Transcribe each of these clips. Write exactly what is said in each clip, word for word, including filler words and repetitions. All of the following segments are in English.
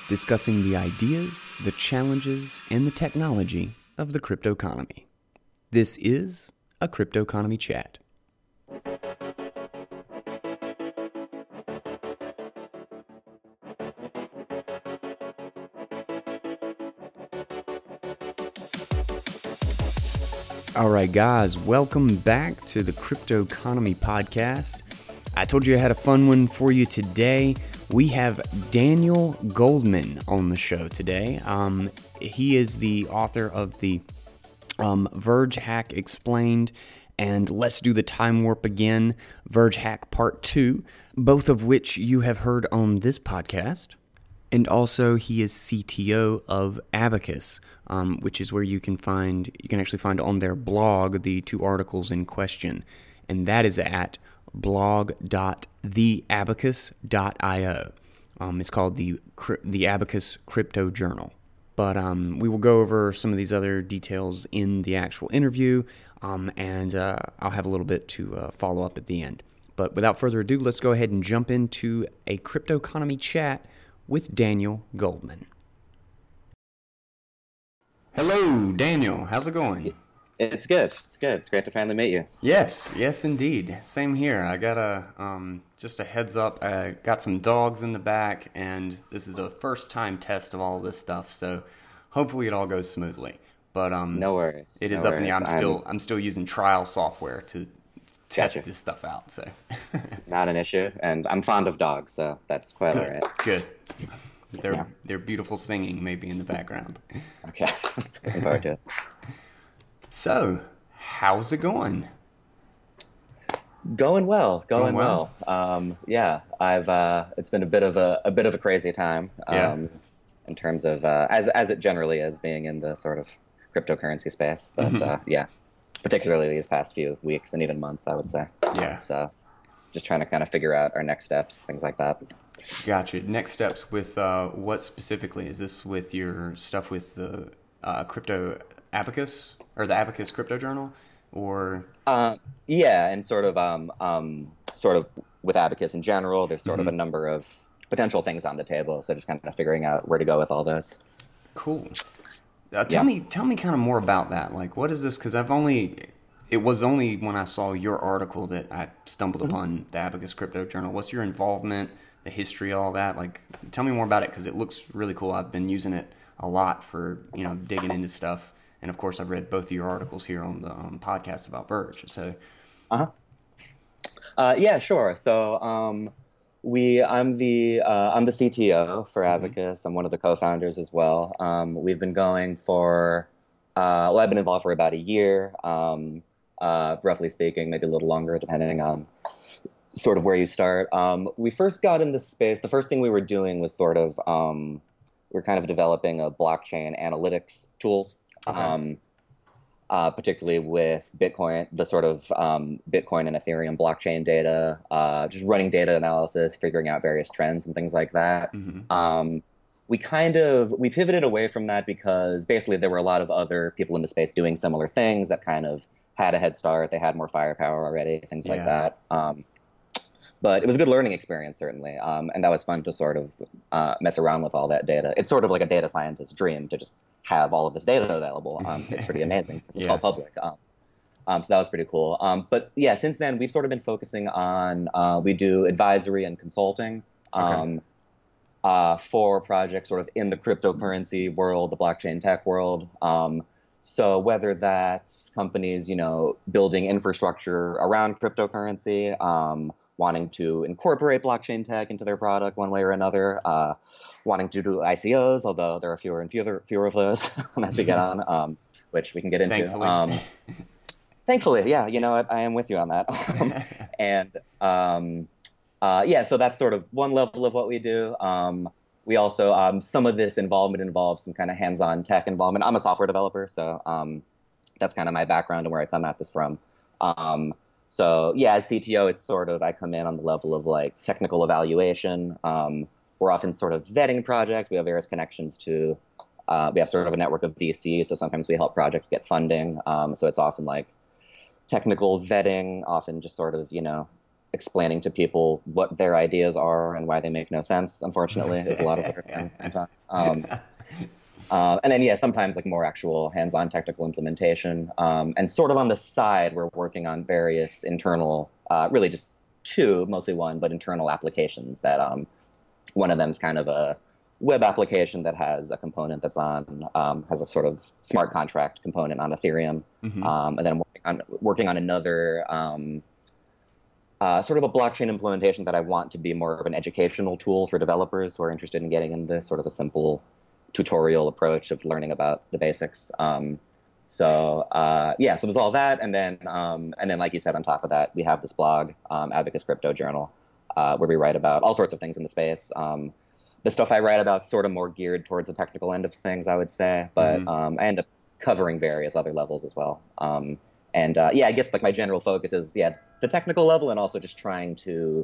discussing the ideas, the challenges, and the technology of the crypto economy. This is a Crypto Economy Chat. All right, guys, welcome back to the Crypto Economy Podcast. I told you I had a fun one for you today. We have Daniel Goldman on the show today. Um, he is the author of the um, Verge Hack Explained and Let's Do the Time Warp Again, Verge Hack Part two, both of which you have heard on this podcast. And also, he is C T O of Abacus, um, which is where you can find, you can actually find on their blog the two articles in question. And that is at blog dot the abacus dot io. Um, it's called the the Abacus Crypto Journal. But um, we will go over some of these other details in the actual interview, um, and uh, I'll have a little bit to uh, follow up at the end. But without further ado, let's go ahead and jump into a Crypto Economy Chat with Daniel Goldman. Hello, Daniel. How's it going? It's good. It's good. It's great to finally meet you. Yes, yes, indeed. Same here. I got a um, just a heads up. I got some dogs in the back, and this is a first time test of all this stuff. So hopefully it all goes smoothly. But um, no worries. It is no up in the. I'm, I'm still I'm still using trial software to test Gotcha. this stuff out. So not an issue, and I'm fond of dogs, so that's quite good. all right. Good. Their Yeah. their beautiful singing may be in the background. Okay, looking forward to it. So, how's it going? Going well. Going, Going well. well. Um, yeah, I've. Uh, it's been a bit of a a bit of a crazy time. Um, Yeah. In terms of uh, as as it generally is, being in the sort of cryptocurrency space, but Mhm. uh, yeah, particularly these past few weeks and even months, I would say. Yeah. So, just trying to kind of figure out our next steps, things like that. Gotcha. Next steps with uh, what specifically? Is this with your stuff with the uh, crypto Abacus or the Abacus Crypto Journal, or? Uh, yeah, and sort of, um, um, sort of with Abacus in general, there's sort Mhm. of a number of potential things on the table. So just kind of figuring out where to go with all those. Cool. Uh, tell Yeah. me, tell me kind of more about that. Like, what is this? Because I've only, it was only when I saw your article that I stumbled Mm-hmm. upon the Abacus Crypto Journal. What's your involvement, the history, all that? Like, tell me more about it because it looks really cool. I've been using it a lot for, you know, digging into stuff. And of course, I've read both of your articles here on the um, podcast about Verge. So, Uh-huh. Uh, yeah, sure. So, um, we, I'm the, uh, I'm the C T O for Abacus. I'm one of the co-founders as well. Um, we've been going for, uh, well, I've been involved for about a year, um, uh, roughly speaking, maybe a little longer, depending on sort of where you start. Um, we first got in this space. The first thing we were doing was sort of, um, we we're kind of developing a blockchain analytics tools. Okay. Um, uh, particularly with Bitcoin, the sort of um, Bitcoin and Ethereum blockchain data, uh, just running data analysis, figuring out various trends and things like that. Mhm. Um, we kind of, we pivoted away from that because basically there were a lot of other people in the space doing similar things that kind of had a head start. They had more firepower already, things like Yeah. that. Um, but it was a good learning experience, certainly. Um, and that was fun to sort of uh, mess around with all that data. It's sort of like a data scientist's dream to just have all of this data available. Um, it's pretty amazing because it's Yeah. all public. Um, um, so that was pretty cool. Um, but yeah, since then, we've sort of been focusing on, uh, we do advisory and consulting um, uh, for projects sort of in the cryptocurrency world, the blockchain tech world. Um, so whether that's companies, you know, building infrastructure around cryptocurrency, um, wanting to incorporate blockchain tech into their product one way or another, uh, wanting to do I C Os, although there are fewer and fewer, fewer of those as we get on, um, which we can get into. Thankfully. Um, thankfully, yeah, you know, I, I am with you on that. Um, and um, uh, yeah, so that's sort of one level of what we do. Um, we also, um, some of this involvement involves some kind of hands-on tech involvement. I'm a software developer, so um, that's kind of my background and where I come at this from. Um, So yeah, as C T O, it's sort of, I come in on the level of like technical evaluation. Um, we're often sort of vetting projects. We have various connections to, uh, we have sort of a network of V Cs. So sometimes we help projects get funding. Um, so it's often like technical vetting, often just sort of, you know, explaining to people what their ideas are and why they make no sense. Unfortunately, there's a lot of work at the same time. Um, uh, and then yeah, sometimes like more actual hands-on technical implementation. Um, and sort of on the side, we're working on various internal, uh, really just two, mostly one, but internal applications that um, one of them is kind of a web application that has a component that's on, um, has a sort of smart contract component on Ethereum. Mm-hmm. Um, and then I'm working on, working on another um, uh, sort of a blockchain implementation that I want to be more of an educational tool for developers who are interested in getting into sort of a simple tutorial approach of learning about the basics. Um, so uh, yeah, so there's all that. And then, um, and then like you said, on top of that, we have this blog, um, Abacus Crypto Journal, uh, where we write about all sorts of things in the space. Um, The stuff I write about is sort of more geared towards the technical end of things, I would say, but mm-hmm. um, I end up covering various other levels as well. Um, and uh, yeah, I guess like my general focus is yeah the technical level, and also just trying to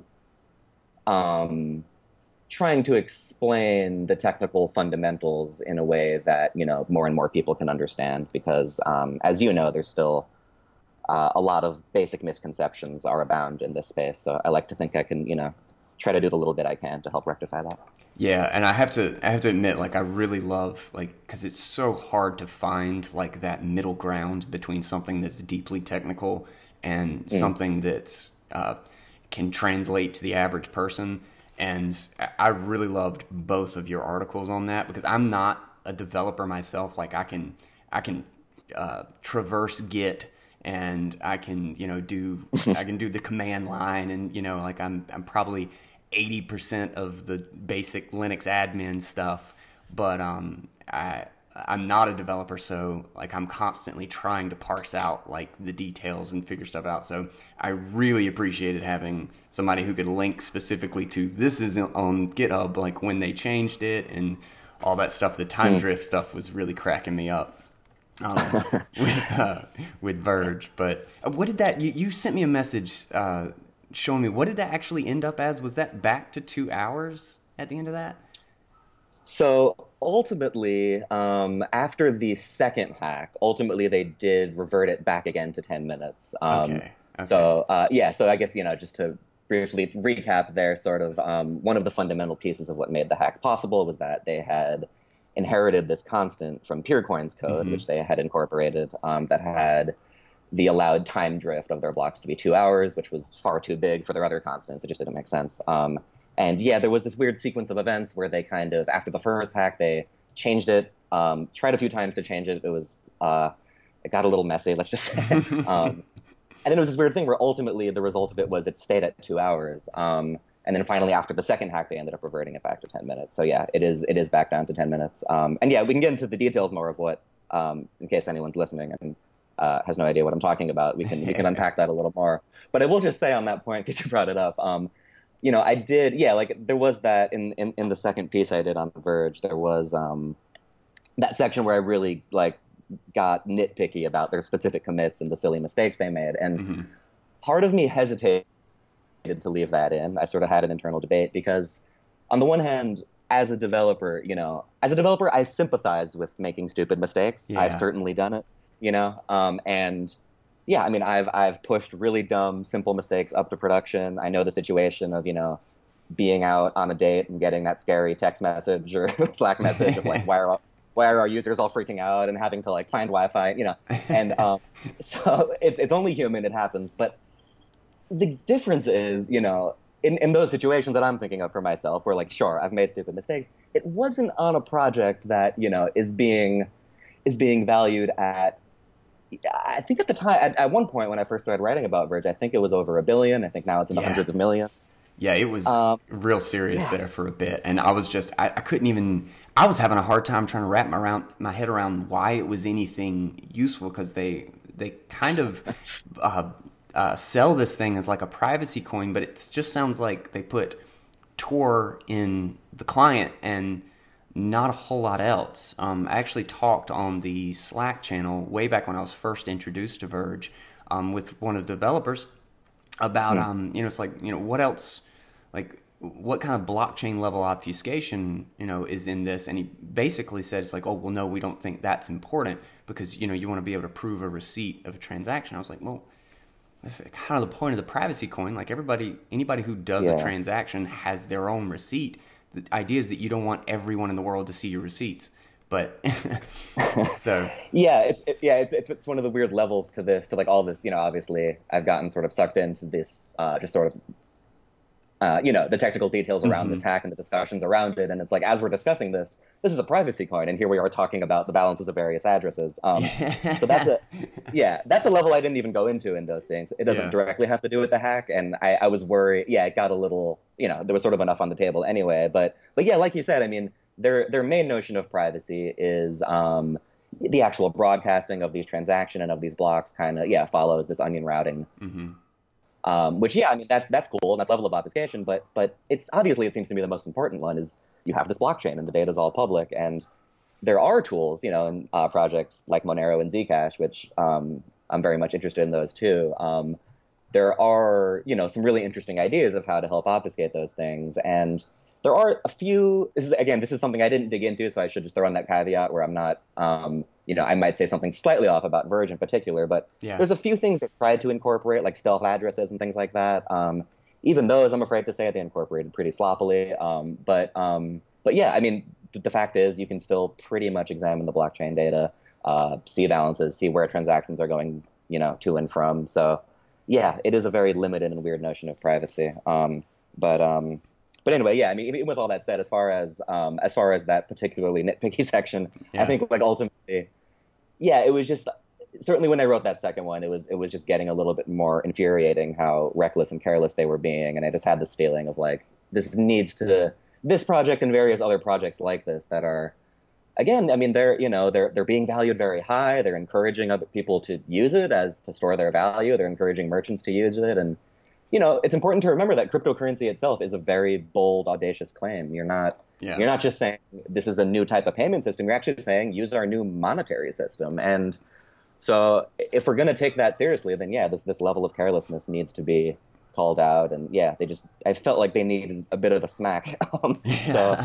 um, trying to explain the technical fundamentals in a way that you know more and more people can understand. Because um, as you know, there's still uh, a lot of basic misconceptions are abound in this space. So I like to think I can you know try to do the little bit I can to help rectify that. Yeah, and I have to I have to admit, like, I really love, like, because it's so hard to find, like, that middle ground between something that's deeply technical and mm. something that's uh, can translate to the average person. And I really loved both of your articles on that, because I'm not a developer myself. Like, I can I can uh, traverse Git, and I can you know do I can do the command line, and you know like I'm I'm probably eighty percent of the basic Linux admin stuff, but um, I, I'm not a developer, so like I'm constantly trying to parse out like the details and figure stuff out. So I really appreciated having somebody who could link specifically to this is on GitHub, like when they changed it and all that stuff. The time mm. drift stuff was really cracking me up um, with uh, with Verge. But what did that? You, you sent me a message. Uh, showing me, what did that actually end up as? Was that back to two hours at the end of that? So ultimately, um, after the second hack, ultimately they did revert it back again to ten minutes. Um, okay. okay. So uh, yeah, so I guess, you know, just to briefly recap there, sort of um, one of the fundamental pieces of what made the hack possible was that they had inherited this constant from Peercoin's code, mm-hmm. which they had incorporated, um, that had the allowed time drift of their blocks to be two hours, which was far too big for their other constants. It just didn't make sense. Um, and yeah, there was this weird sequence of events where they kind of, after the first hack, they changed it, um, tried a few times to change it. It was, uh, it got a little messy, let's just say. um, and then it was this weird thing where ultimately the result of it was it stayed at two hours. Um, and then finally, after the second hack, they ended up reverting it back to ten minutes. So yeah, it is it is back down to ten minutes. Um, and yeah, we can get into the details more of what, um, in case anyone's listening and Uh, has no idea what I'm talking about. We can we can unpack that a little more. But I will just say on that point, because you brought it up, um, you know, I did, yeah, like there was that in, in, in the second piece I did on Verge, there was um, that section where I really like got nitpicky about their specific commits and the silly mistakes they made. And mm-hmm. part of me hesitated to leave that in. I sort of had an internal debate because on the one hand, as a developer, you know, as a developer, I sympathize with making stupid mistakes. Yeah. I've certainly done it. You know, um, and yeah, I mean, I've I've pushed really dumb, simple mistakes up to production. I know the situation of, you know, being out on a date and getting that scary text message or Slack message of like, why are why are our users all freaking out and having to like find Wi-Fi, you know, and um, so it's it's only human, it happens. But the difference is, you know, in, in those situations that I'm thinking of for myself, where like, sure, I've made stupid mistakes. It wasn't on a project that, you know, is being is being valued at, I think at the time, at, at one point when I first started writing about Verge, I think it was over a billion. I think now it's in the yeah. hundreds of millions. Yeah, it was um, real serious yeah. there for a bit. And I was just, I, I couldn't even, I was having a hard time trying to wrap my, around, my head around why it was anything useful, because they, they kind of uh, uh, sell this thing as like a privacy coin, but it just sounds like they put Tor in the client and not a whole lot else. Um, I actually talked on the Slack channel way back when I was first introduced to Verge um, with one of the developers about, mm. um, you know, it's like, you know, what else, like what kind of blockchain level obfuscation, you know, is in this? And he basically said, it's like, oh, well, no, we don't think that's important because, you know, you want to be able to prove a receipt of a transaction. I was like, well, This is kind of the point of the privacy coin. Like everybody, anybody who does Yeah. a transaction has their own receipt. The idea is that you don't want everyone in the world to see your receipts. But so Yeah, it's it, yeah, it's, it's it's one of the weird levels to this, to like all this. You know, obviously, I've gotten sort of sucked into this, uh, just sort of, uh, you know, the technical details around mm-hmm. this hack and the discussions around it. And it's like, as we're discussing this, this is a privacy coin, and here we are talking about the balances of various addresses. Um, so that's a, yeah, that's a level I didn't even go into in those things. It doesn't Yeah. directly have to do with the hack, and I, I was worried. Yeah, it got a little, you know, there was sort of enough on the table anyway. But but yeah, like you said, I mean, their their main notion of privacy is um, the actual broadcasting of these transactions and of these blocks kind of yeah follows this onion routing. Mm-hmm. Um, which, yeah, I mean, that's that's cool, and that's level of obfuscation, but but it's obviously, it seems to me, the most important one is you have this blockchain, and the data is all public, and there are tools, you know, in uh, projects like Monero and Zcash, which um, I'm very much interested in those too. Um, there are, you know, some really interesting ideas of how to help obfuscate those things, and there are a few. This is again, this is something I didn't dig into, so I should just throw in that caveat where I'm not. Um, You know, I might say something slightly off about Verge in particular, but Yeah. there's a few things that tried to incorporate, like stealth addresses and things like that. Um, even those, I'm afraid to say, they incorporated pretty sloppily. Um, but um, but yeah, I mean, th- the fact is, you can still pretty much examine the blockchain data, uh, see balances, see where transactions are going, you know, to and from. So yeah, it is a very limited and weird notion of privacy. Um, but um, But anyway, yeah, I mean, even with all that said, as far as um, as far as that particularly nitpicky section, Yeah. I think like ultimately, yeah, it was just certainly when I wrote that second one, it was it was just getting a little bit more infuriating how reckless and careless they were being, and I just had this feeling of like this needs to this project and various other projects like this that are, again, I mean, they're you know they're they're being valued very high. They're encouraging other people to use it as to store their value. They're encouraging merchants to use it, and you know, it's important to remember that cryptocurrency itself is a very bold, audacious claim. You're not Yeah. you're not just saying this is a new type of payment system. You're actually saying use our new monetary system. And so if we're going to take that seriously, then yeah, this this level of carelessness needs to be called out. And yeah, they just I felt like they needed a bit of a smack. um, So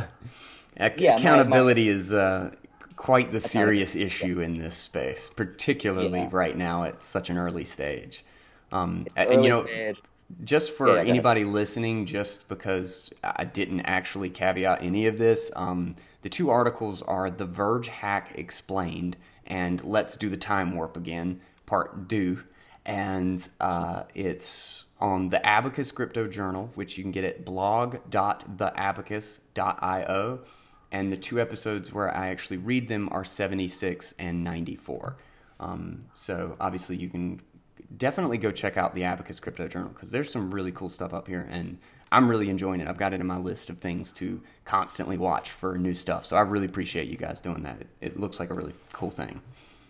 Ac- yeah, my- accountability my- is uh, quite the serious issue in this space, particularly Yeah. right now at such an early stage. Um, and early you know, stage. just for Yeah, yeah, go ahead. anybody listening, just because I didn't actually caveat any of this, um, the two articles are The Verge Hack Explained and Let's Do the Time Warp Again, Part Two. And uh, it's on the Abacus Crypto Journal, which you can get at blog dot the abacus dot io. And the two episodes where I actually read them are seventy-six and ninety-four. Um, so obviously you can definitely go check out the Abacus Crypto Journal because there's some really cool stuff up here, and I'm really enjoying it. I've got it in my list of things to constantly watch for new stuff. So I really appreciate you guys doing that. It, it looks like a really cool thing.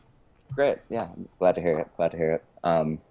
Great. Yeah, glad to hear it. Glad to hear it. Um,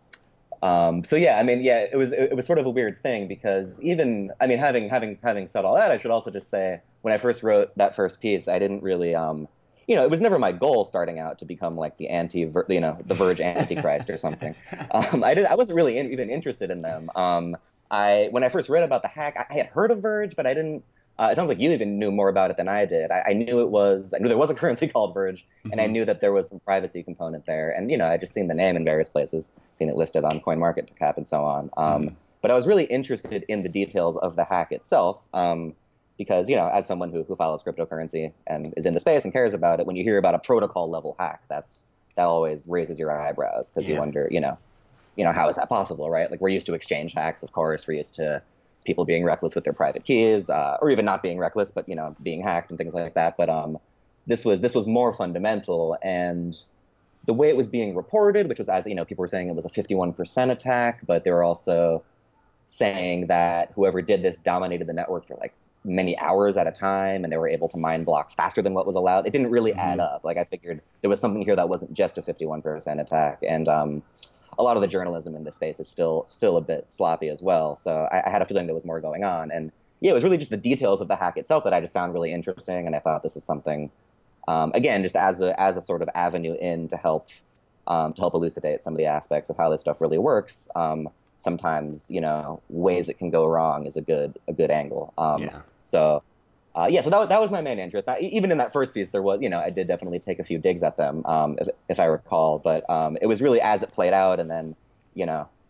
um, so yeah, I mean, yeah, it was it was sort of a weird thing because even I mean, having having having said all that, I should also just say when I first wrote that first piece, I didn't really, um, you know, it was never my goal starting out to become like the anti, you know, the Verge Antichrist or something. Um, I did I wasn't really in, even interested in them. Um, I when I first read about the hack, I, I had heard of Verge, but I didn't. Uh, it sounds like you even knew more about it than I did. I, I knew it was, I knew there was a currency called Verge, and Mm-hmm. I knew that there was some privacy component there. And, you know, I just seen the name in various places, seen it listed on CoinMarketCap and so on. Um, Mm-hmm. But I was really interested in the details of the hack itself, um, because, you know, as someone who, who follows cryptocurrency and is in the space and cares about it, when you hear about a protocol level hack, that's that always raises your eyebrows because Yeah. you wonder, you know, you know, how is that possible, right? Like we're used to exchange hacks, of course. We're used to people being reckless with their private keys, uh, or even not being reckless, but you know, being hacked and things like that. But um, this was this was more fundamental, and the way it was being reported, which was as you know, people were saying it was a fifty-one percent attack, but they were also saying that whoever did this dominated the network for like many hours at a time, and they were able to mine blocks faster than what was allowed. It didn't really Mm-hmm. add up. Like I figured there was something here that wasn't just a fifty-one percent attack, and um, a lot of the journalism in this space is still still a bit sloppy as well. So I, I had a feeling there was more going on. And yeah, it was really just the details of the hack itself that I just found really interesting. And I thought this is something, um, again, just as a as a sort of avenue in to help um, to help elucidate some of the aspects of how this stuff really works. Um, sometimes, you know, ways it can go wrong is a good a good angle. Um, Yeah. So. Uh, yeah, so that was, that was my main interest. Now, e- even in that first piece, there was, you know, I did definitely take a few digs at them, um, if, if I recall. But um, it was really as it played out, and then, you know,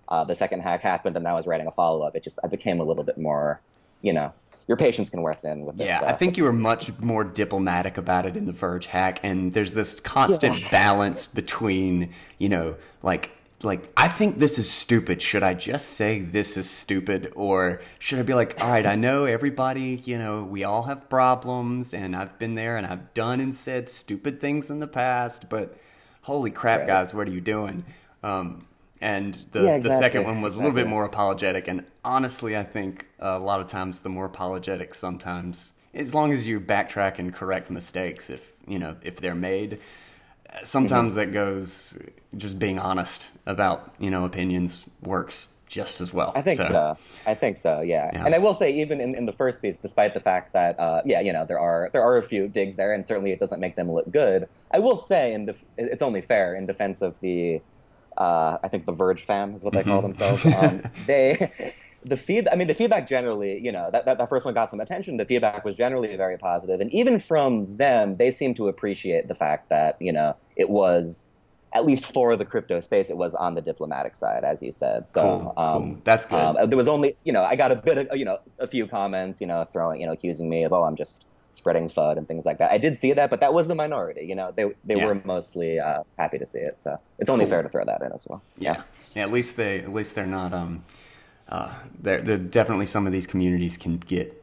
uh, the second hack happened and I was writing a follow up, it just I became a little bit more, you know, your patience can wear thin with this yeah, stuff. I think you were much more diplomatic about it in the Verge hack, and there's this constant Yeah. balance between, you know, like like I think this is stupid. Should I just say this is stupid, or should I be like, all right, I know everybody, you know, we all have problems, and I've been there, and I've done and said stupid things in the past, but holy crap, Right. guys, what are you doing? Um, and the Yeah, the second exactly. one was a little bit Exactly. more apologetic, and honestly, I think a lot of times the more apologetic sometimes, as long as you backtrack and correct mistakes, if you know if they're made, sometimes that goes just being honest about you know opinions works just as well. I think so. I think so. Yeah. Yeah. And I will say, even in, in the first piece, despite the fact that, uh, yeah, you know, there are there are a few digs there, and certainly it doesn't make them look good. I will say, in def- it's only fair in defense of the, uh, I think the Verge fam is what they call themselves. Um, they, the feed, I mean, the feedback generally, you know, that, that that first one got some attention. The feedback was generally very positive, and even from them, they seem to appreciate the fact that you know it was, at least for the crypto space, it was on the diplomatic side, as you said. So Cool, um, cool. That's good. Um, there was only, you know, I got a bit of, you know, a few comments, you know, throwing, you know, accusing me of, oh, I'm just spreading FUD and things like that. I did see that, but that was the minority. You know, they they Yeah. were mostly uh, happy to see it. So it's only Cool. fair to throw that in as well. Yeah. Yeah, at least they at least they're not um uh they're, they're definitely some of these communities can get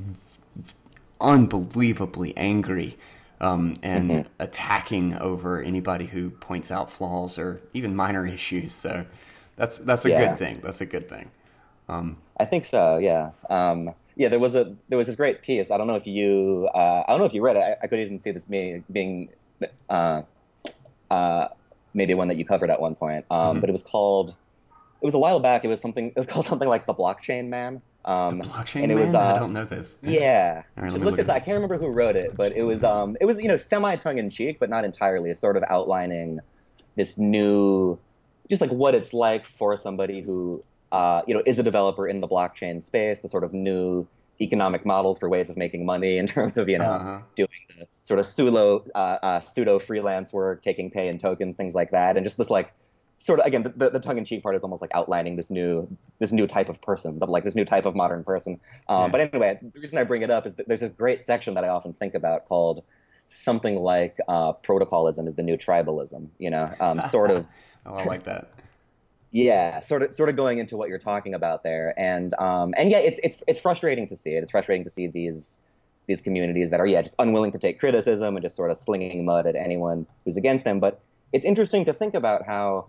unbelievably angry um and Mm-hmm. attacking over anybody who points out flaws or even minor issues. So that's that's a Yeah. good thing. That's a good thing. I think so. Yeah. Um, yeah. There was a there was this great piece. I don't know if you uh, I don't know if you read it. I, I could even see this being being uh, uh, maybe one that you covered at one point. Um, Mm-hmm. But it was called. It was a while back. It was something. It was called something like the Blockchain Man. Um, Blockchain and it man? was, uh, I don't know this. Yeah. All right, let Should me look look this it up. I up. can't remember who wrote it, but it was um it was you know semi tongue in cheek, but not entirely. It's sort of outlining this new, just like what it's like for somebody who uh you know is a developer in the blockchain space, the sort of new economic models for ways of making money in terms of you know Uh-huh. doing the sort of pseudo uh, uh, pseudo freelance work, taking pay in tokens, things like that, and just this like sort of again the, the, the tongue-in-cheek part is almost like outlining this new this new type of person, but like this new type of modern person. Um, Yeah. But anyway, the reason I bring it up is that there's this great section that I often think about called something like uh, protocolism is the new tribalism. You know, um, sort of. Oh, I like that. Yeah, sort of, sort of going into what you're talking about there, and um, and yeah, it's it's it's frustrating to see it. It's frustrating to see these these communities that are yeah just unwilling to take criticism and just sort of slinging mud at anyone who's against them. But it's interesting to think about how,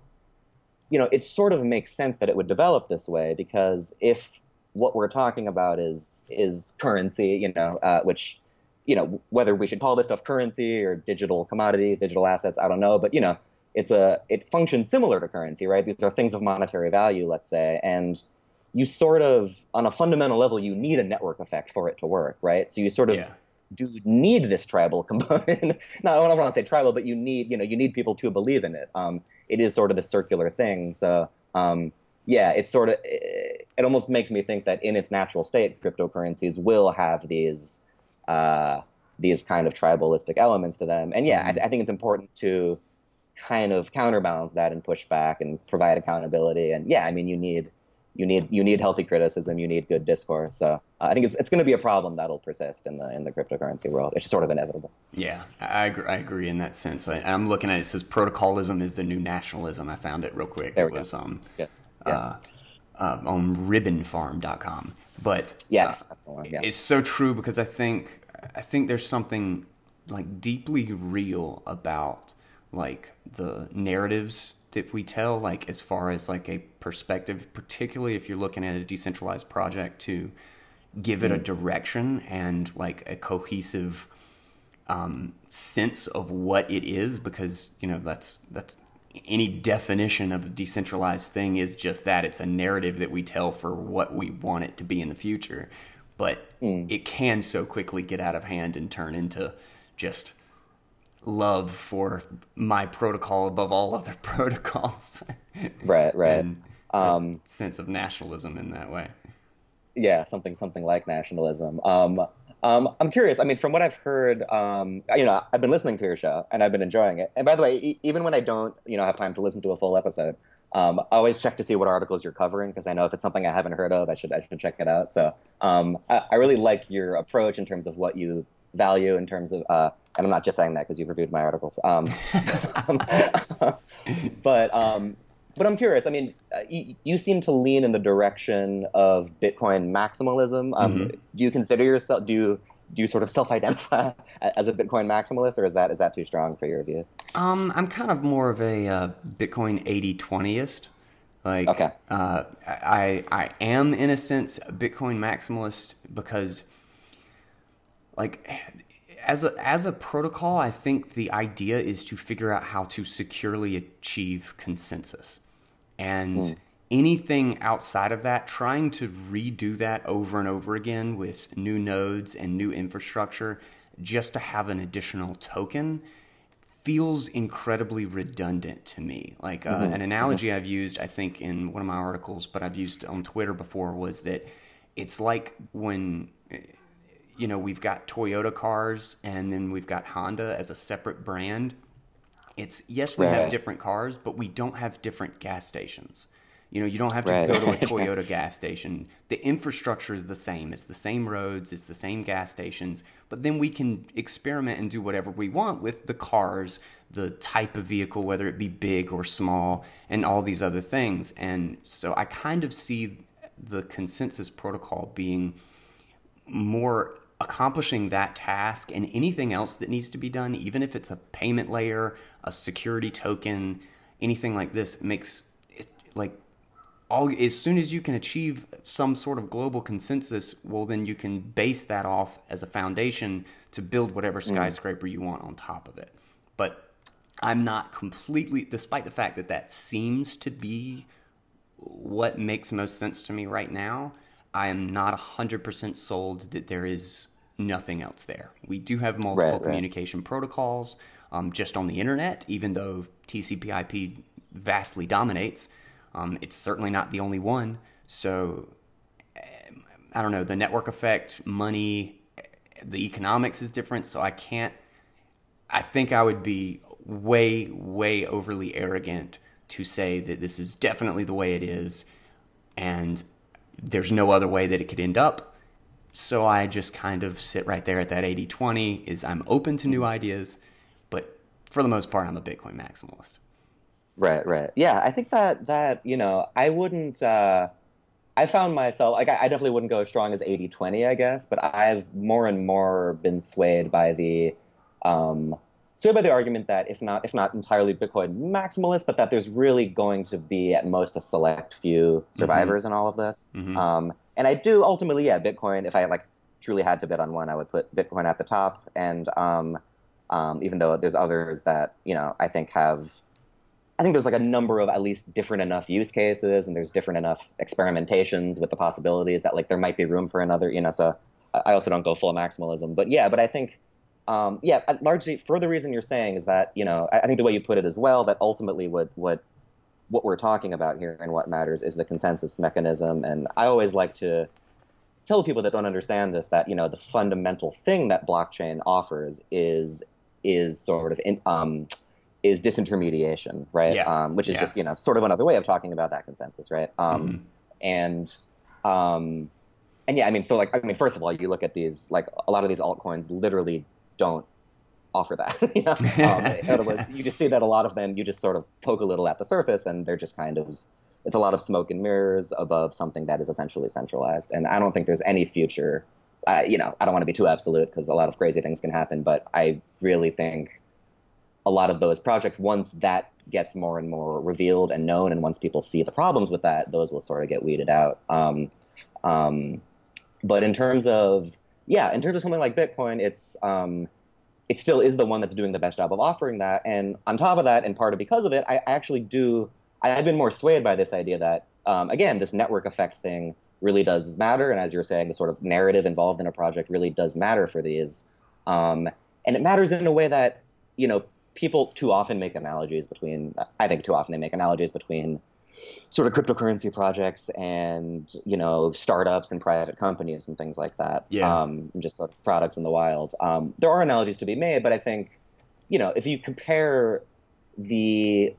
you know, it sort of makes sense that it would develop this way, because if what we're talking about is is currency, you know, uh, which, you know, whether we should call this stuff currency or digital commodities, digital assets, I don't know, but you know, it's a it functions similar to currency, right? These are things of monetary value, let's say, and you sort of, on a fundamental level, you need a network effect for it to work, right? So you sort of Yeah. do need this tribal component. No, I don't want to say tribal, but you need, you know, you need people to believe in it. Um, it is sort of the circular thing. So, um, yeah, it's sort of, it, it almost makes me think that in its natural state, cryptocurrencies will have these, uh, these kind of tribalistic elements to them. And yeah, Mhm. I, I think it's important to kind of counterbalance that and push back and provide accountability. And yeah, I mean, you need, you need, you need healthy criticism. You need good discourse. So uh, I think it's, it's going to be a problem that'll persist in the, in the cryptocurrency world. It's sort of inevitable. Yeah, I I agree, I agree in that sense. I, I'm looking at it. It says protocolism is the new nationalism. I found it real quick. There It we go. was um, Yeah. Yeah. uh, uh, on ribbon farm dot com. But Yes. uh, That's the one, yeah. it's so true, because I think I think there's something like deeply real about like the narratives that we tell, like as far as like a perspective, particularly if you're looking at a decentralized project, to give it a direction and like a cohesive um, sense of what it is, because you know that's that's any definition of a decentralized thing is just that. It's a narrative that we tell for what we want it to be in the future, but it can so quickly get out of hand and turn into just love for my protocol above all other protocols. Right, right. And Um, a sense of nationalism in that way. yeah, something something like nationalism. Um, um, I'm curious. I mean, from what I've heard, um, you know, I've been listening to your show and I've been enjoying it. And by the way, e- even when I don't, you know, have time to listen to a full episode, um, I always check to see what articles you're covering because I know if it's something I haven't heard of, I should I should check it out. So um, I, I really like your approach in terms of what you value in terms of, uh, and I'm not just saying that because you've reviewed my articles. Um, but um, but I'm curious. I mean, uh, you, you seem to lean in the direction of Bitcoin maximalism. Um, Mm-hmm. Do you consider yourself? Do you do you sort of self-identify as a Bitcoin maximalist, or is that is that too strong for your views? Um, I'm kind of more of a uh, Bitcoin eighty twenty-ist. Like, Okay. uh, I I am in a sense a Bitcoin maximalist because, like, as a as a protocol, I think the idea is to figure out how to securely achieve consensus, and Hmm. anything outside of that, trying to redo that over and over again with new nodes and new infrastructure just to have an additional token feels incredibly redundant to me. Like uh, Mm-hmm. an analogy I've used, I think, in one of my articles, but I've used on Twitter before, was that it's like when, you know, we've got Toyota cars and then we've got Honda as a separate brand. It's, yes, we have Right. different cars, but we don't have different gas stations. You know, you don't have to Right. go to a Toyota gas station. The infrastructure is the same. It's the same roads. It's the same gas stations. But then we can experiment and do whatever we want with the cars, the type of vehicle, whether it be big or small, and all these other things. And so I kind of see the consensus protocol being more accomplishing that task, and anything else that needs to be done, even if it's a payment layer, a security token, anything like this, makes it like all as soon as you can achieve some sort of global consensus, well, then you can base that off as a foundation to build whatever skyscraper you want on top of it. But I'm not completely, despite the fact that that seems to be what makes most sense to me right now, I am not one hundred percent sold that there is nothing else there. We do have multiple Right, right. communication protocols um, just on the internet, even though T C P I P vastly dominates. Um, it's certainly not the only one. So, I don't know, the network effect, money, the economics is different. So I can't, I think I would be way, way overly arrogant to say that this is definitely the way it is and there's no other way that it could end up. So I just kind of sit right there at that eighty twenty, is I'm open to new ideas, but for the most part, I'm a Bitcoin maximalist. Right, right. Yeah, I think that that, you know, I wouldn't uh I found myself like I, I definitely wouldn't go as strong as eighty twenty, I guess, but I've more and more been swayed by the um swayed by the argument that if not if not entirely Bitcoin maximalist, but that there's really going to be at most a select few survivors in all of this. Mhm. Um and I do ultimately, yeah, Bitcoin, if I like truly had to bet on one, I would put Bitcoin at the top. And um um even though there's others that, you know, I think have I think there's like a number of at least different enough use cases and there's different enough experimentations with the possibilities that like there might be room for another, you know, so I I also don't go full maximalism. But yeah, but I think, um, yeah, largely for the reason you're saying is that, you know, I I think the way you put it as well, that ultimately what, what, what we're talking about here and what matters is the consensus mechanism. And I always like to tell people that don't understand this that, you know, the fundamental thing that blockchain offers is, is sort of, in, um, is disintermediation, right? Yeah. Um, which is Yeah. just, you know, sort of another way of talking about that consensus, right? Um, Mhm. And, um, and yeah, I mean, so like, I mean, first of all, you look at these, like a lot of these altcoins literally don't offer that. You know? um, in other words, you just see that a lot of them, you just sort of poke a little at the surface and they're just kind of, it's a lot of smoke and mirrors above something that is essentially centralized. And I don't think there's any future, uh, you know, I don't want to be too absolute because a lot of crazy things can happen, but I really think a lot of those projects, once that gets more and more revealed and known, and once people see the problems with that, those will sort of get weeded out. Um, um, but in terms of, yeah, in terms of something like Bitcoin, it's um, it still is the one that's doing the best job of offering that. And on top of that, and part of because of it, I actually do, I've been more swayed by this idea that, um, again, this network effect thing really does matter. And as you were saying, the sort of narrative involved in a project really does matter for these. Um, and it matters in a way that, you know, people too often make analogies between, I think too often they make analogies between sort of cryptocurrency projects and, you know, startups and private companies and things like that. Yeah. Um, and just sort of products in the wild. Um, there are analogies to be made, but I think, you know, if you compare the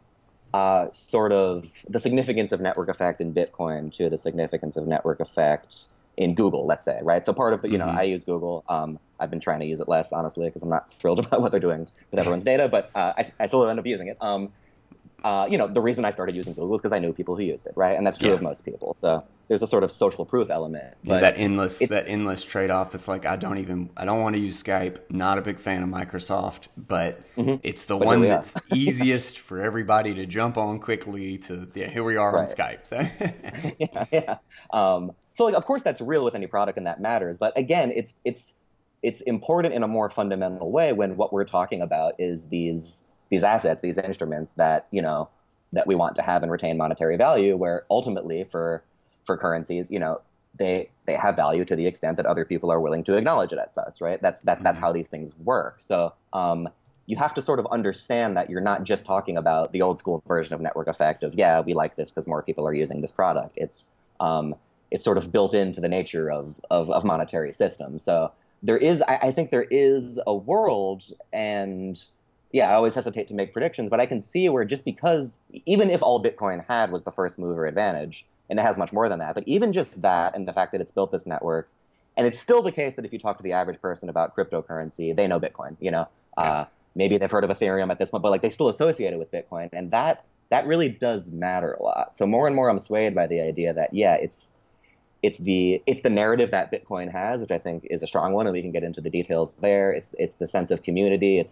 uh, sort of the significance of network effect in Bitcoin to the significance of network effect in Google, let's say, right? So part of the, you know, Mm-hmm. I use Google. Um, I've been trying to use it less, honestly, because I'm not thrilled about what they're doing with everyone's data, but uh, I, I still end up using it. Um, uh, you know, the reason I started using Google is because I knew people who used it, right? And that's true Yeah. of most people. So there's a sort of social proof element. Yeah, But that endless it's that endless trade-off. It's like I don't even I don't want to use Skype. Not a big fan of Microsoft, but mhm. it's the But here one we are. that's easiest for everybody to jump on quickly. To yeah, here we are on Right. Skype. So Yeah, yeah. Um, so like, of course, that's real with any product, and that matters. But again, it's it's it's important in a more fundamental way when what we're talking about is these these assets, these instruments that you know that we want to have and retain monetary value. Where ultimately, for for currencies, you know, they they have value to the extent that other people are willing to acknowledge it as such, right? That's that that's Mhm. how these things work. So. Um, you have to sort of understand that you're not just talking about the old school version of network effect of, yeah, we like this because more people are using this product. It's um, it's sort of built into the nature of, of, of monetary systems. So there is, I, I think there is a world, and yeah, I always hesitate to make predictions, but I can see where just because, even if all Bitcoin had was the first mover advantage, and it has much more than that, but even just that and the fact that it's built this network, and it's still the case that if you talk to the average person about cryptocurrency, they know Bitcoin, you know, Yeah. uh, maybe they've heard of Ethereum at this point, but like they still associate it with Bitcoin, and that that really does matter a lot. So more and more, I'm swayed by the idea that yeah, it's it's the it's the narrative that Bitcoin has, which I think is a strong one, and we can get into the details there. It's it's the sense of community, it's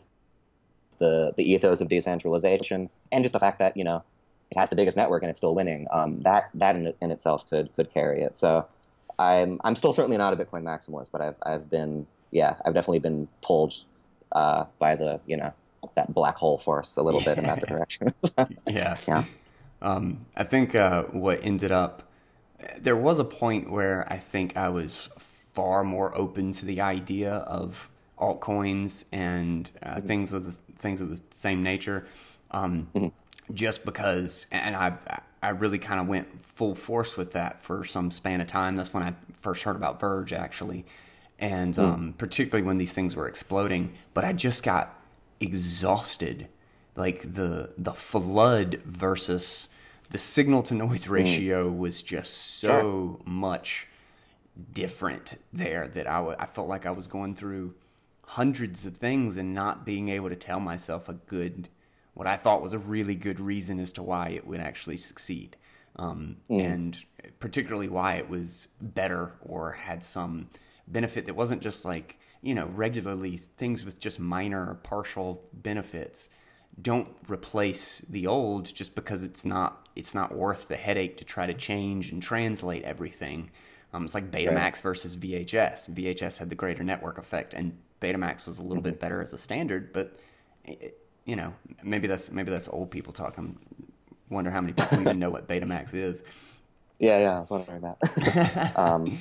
the the ethos of decentralization, and just the fact that you know it has the biggest network and it's still winning. Um, that that in, in itself could could carry it. So I'm I'm still certainly not a Bitcoin maximalist, but I've I've been yeah I've definitely been pulled uh, by the you know that black hole force a little bit in that direction. So, Yeah. yeah. Um, I think uh, what ended up there was a point where I think I was far more open to the idea of altcoins and uh, Mm-hmm. things of the things of the same nature, um, Mm-hmm. just because, and I I really kind of went full force with that for some span of time. That's when I first heard about Verge, actually, and um, particularly when these things were exploding. But I just got exhausted, like the the flood versus the signal to noise ratio was just so Sure. much different there that I, w- I felt like I was going through hundreds of things and not being able to tell myself a good, what I thought was a really good reason as to why it would actually succeed. Um, Mm. and particularly why it was better or had some benefit that wasn't just like, you know, regularly things with just minor or partial benefits don't replace the old just because it's not it's not worth the headache to try to change and translate everything. Um, it's like Right. Betamax versus V H S. V H S had the greater network effect, and Betamax was a little Mm-hmm. bit better as a standard. But it, you know, maybe that's maybe that's old people talk. I wonder how many people even know what Betamax is. Yeah, yeah, I was wondering that. um,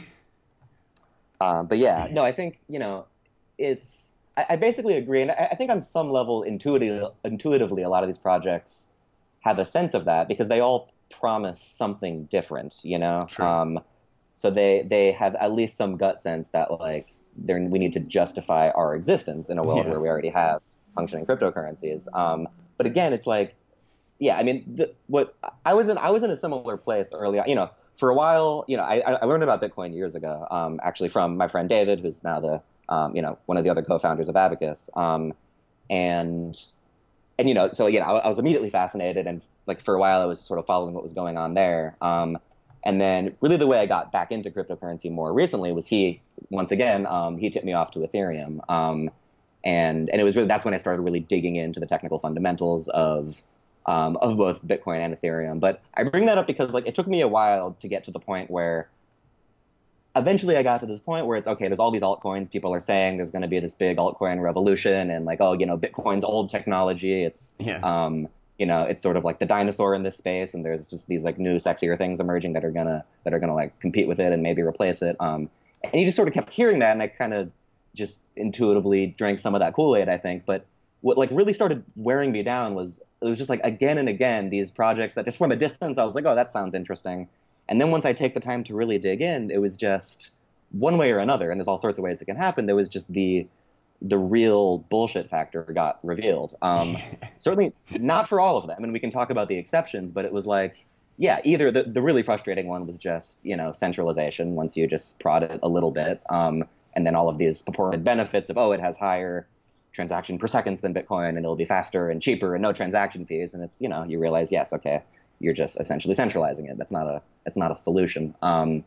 uh, but yeah, no, I think you know, it's. I, I basically agree, and I, I think on some level, intuitively, intuitively, a lot of these projects have a sense of that because they all promise something different, you know. True. Um, so they they have at least some gut sense that like there we need to justify our existence in a world Yeah. where we already have functioning cryptocurrencies. Um, but again, it's like yeah, I mean, the, what I was in, I was in a similar place early on. You know, for a while, you know, I, I learned about Bitcoin years ago, um, actually from my friend David, who's now the, um, you know, one of the other co-founders of Abacus. Um, and and you know, so you know, I, I was immediately fascinated, and like for a while, I was sort of following what was going on there. Um, and then really the way I got back into cryptocurrency more recently was he, once again, um, he tipped me off to Ethereum. Um, and and it was really that's when I started really digging into the technical fundamentals of um, of both Bitcoin and Ethereum. But I bring that up because like it took me a while to get to the point where eventually I got to this point where it's okay, there's all these altcoins. People are saying there's going to be this big altcoin revolution, and like, oh, you know, Bitcoin's old technology. It's, Yeah. um, you know, it's sort of like the dinosaur in this space, and there's just these like new, sexier things emerging that are gonna that are gonna like compete with it and maybe replace it. Um, and you just sort of kept hearing that, and I kind of just intuitively drank some of that Kool-Aid, I think. But what like really started wearing me down was it was just like again and again these projects that just from a distance I was like, oh, that sounds interesting. And then once I take the time to really dig in, it was just one way or another, and there's all sorts of ways it can happen. There was just the the real bullshit factor got revealed. Um, certainly not for all of them, and we can talk about the exceptions, but it was like, yeah, either the, the really frustrating one was just, you know, centralization once you just prod it a little bit, um, and then all of these purported benefits of, oh, it has higher transaction per seconds than Bitcoin, and it'll be faster and cheaper and no transaction fees, and it's, you know, you realize, yes, okay, you're just essentially centralizing it. That's not a, it's not a solution. Um,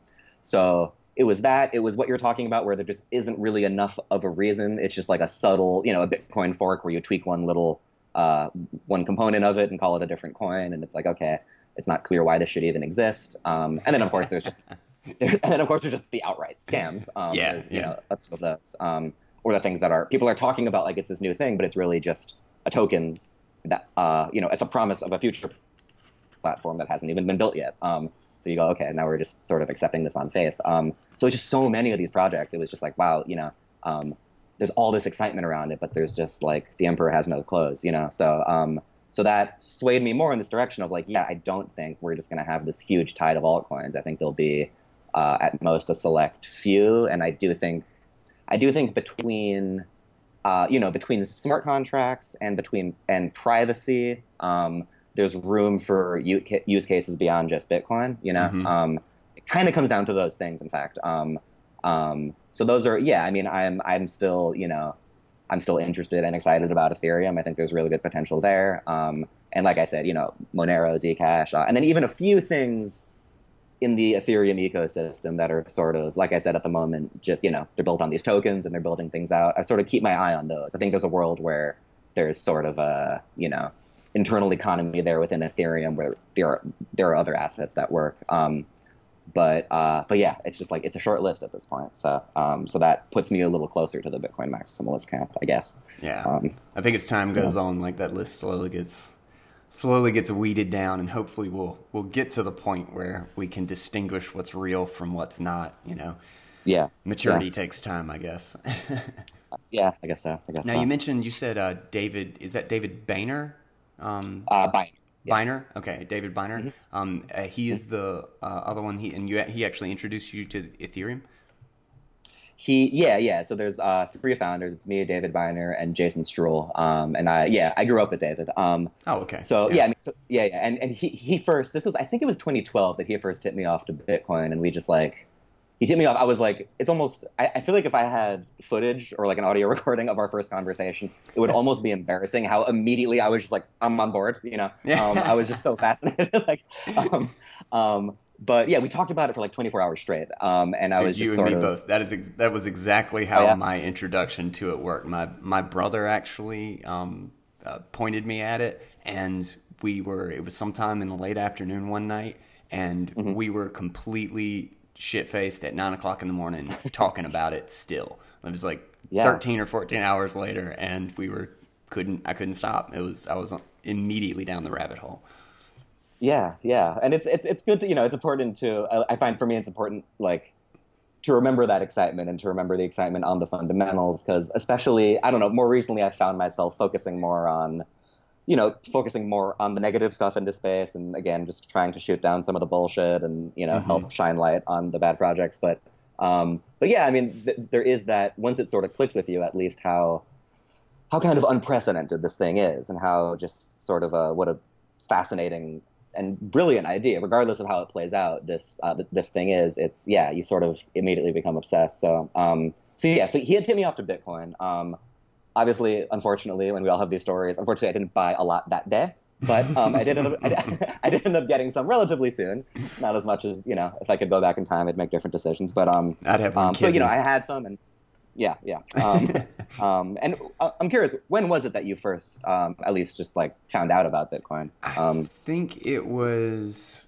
so it was that. It was what you're talking about, where there just isn't really enough of a reason. It's just like a subtle, you know, a Bitcoin fork where you tweak one little, uh, one component of it and call it a different coin, and it's like, okay, it's not clear why this should even exist. Um, and then of course there's just, and then of course there's just the outright scams. Um, yeah, as, yeah. You know, of those, um, or the things that are people are talking about like it's this new thing, but it's really just a token that, uh, you know, it's a promise of a future platform that hasn't even been built yet. Um, so you go, okay, now we're just sort of accepting this on faith. Um, so it's just so many of these projects. It was just like, wow, you know, um, there's all this excitement around it, but there's just like the emperor has no clothes, you know. So um, so that swayed me more in this direction of like, yeah, I don't think we're just going to have this huge tide of altcoins. I think there'll be uh, at most a select few, and I do think I do think between uh, you know between smart contracts and between and privacy. Um, there's room for use cases beyond just Bitcoin, you know? Mm-hmm. Um, it kind of comes down to those things, in fact. Um, um, so those are, yeah, I mean, I'm, I'm still, you know, I'm still interested and excited about Ethereum. I think there's really good potential there. Um, and like I said, you know, Monero, Zcash, uh, and then even a few things in the Ethereum ecosystem that are sort of, like I said, at the moment, just, you know, they're built on these tokens and they're building things out. I sort of keep my eye on those. I think there's a world where there's sort of a, you know, internal economy there within Ethereum where there are there are other assets that work. Um, but uh, but yeah, it's just like it's a short list at this point. So um, so that puts me a little closer to the Bitcoin maximalist camp, I guess. Yeah, um, I think as time goes yeah. on, like that list slowly gets slowly gets weeded down, and hopefully we'll we'll get to the point where we can distinguish what's real from what's not. You know. Yeah. Maturity yeah. takes time, I guess. yeah, I guess so. I guess now so. you mentioned you said uh, David. Is that David Boehner? Um, uh, Beiner. Yes. Beiner, okay, David Beiner. Mm-hmm. Um, uh, he is the uh, other one. He and you. He actually introduced you to Ethereum. He, yeah, yeah. So there's uh, three founders. It's me, David Beiner, and Jason Struhl. Um, and I, yeah, I grew up with David. Um, oh, okay. So yeah, yeah, I mean, so, yeah, yeah. And and he he first. This was, I think it was twenty twelve that he first hit me off to Bitcoin, and we just like. He hit me off. I was like, it's almost, I, I feel like if I had footage or like an audio recording of our first conversation, it would almost be embarrassing how immediately I was just like, I'm on board, you know? Um, I was just so fascinated. like, um, um, but yeah, we talked about it for like twenty-four hours straight. Um, and I Dude, was just you sort and me of, both. That is, ex- that was exactly how oh, yeah? my introduction to it worked. My, my brother actually, um, uh, pointed me at it, and we were, it was sometime in the late afternoon one night, and mm-hmm. we were completely shit-faced at nine o'clock in the morning talking about it still. It was like yeah. thirteen or fourteen hours later, and we were couldn't I couldn't stop. It was I was immediately down the rabbit hole. Yeah, yeah, and it's it's it's good to, you know, it's important to, I find for me it's important like to remember that excitement and to remember the excitement on the fundamentals, because especially, I don't know, more recently I've found myself focusing more on you know, focusing more on the negative stuff in this space, and again, just trying to shoot down some of the bullshit and, you know, mm-hmm. help shine light on the bad projects. But, um, but yeah, I mean, th- there is that, once it sort of clicks with you, at least how, how kind of unprecedented this thing is, and how just sort of a, what a fascinating and brilliant idea, regardless of how it plays out, this, uh, th- this thing is, it's, yeah, you sort of immediately become obsessed. So, um, so yeah, so he had tipped me off to Bitcoin. Um, Obviously, unfortunately, when we all have these stories, unfortunately, I didn't buy a lot that day, but um, I did end up, I, I did end up getting some relatively soon. Not as much as, you know, if I could go back in time, I'd make different decisions. But um, I'd have um so you know, I had some, and yeah, yeah. Um, um, and I'm curious, when was it that you first, um, at least, just like found out about Bitcoin? Um, I think it was.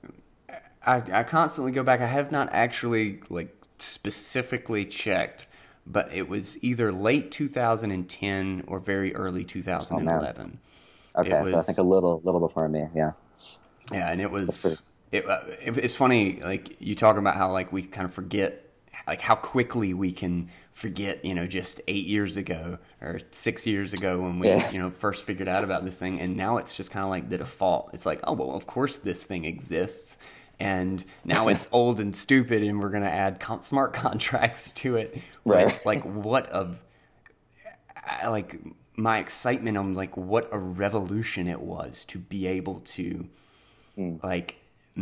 I I constantly go back. I have not actually like specifically checked. But it was either late two thousand ten or very early two thousand eleven. Oh, okay, was, so I think a little little before me, yeah. Yeah, and it was it, uh, it, it's funny, like you talk about how like we kind of forget, like how quickly we can forget, you know, just eight years ago or six years ago when we, yeah. you know, first figured out about this thing, and now it's just kind of like the default. It's like, oh well, of course this thing exists. And now it's old and stupid, and we're going to add con- smart contracts to it. Right. Like, like what a I, like my excitement on like what a revolution it was to be able to mm. like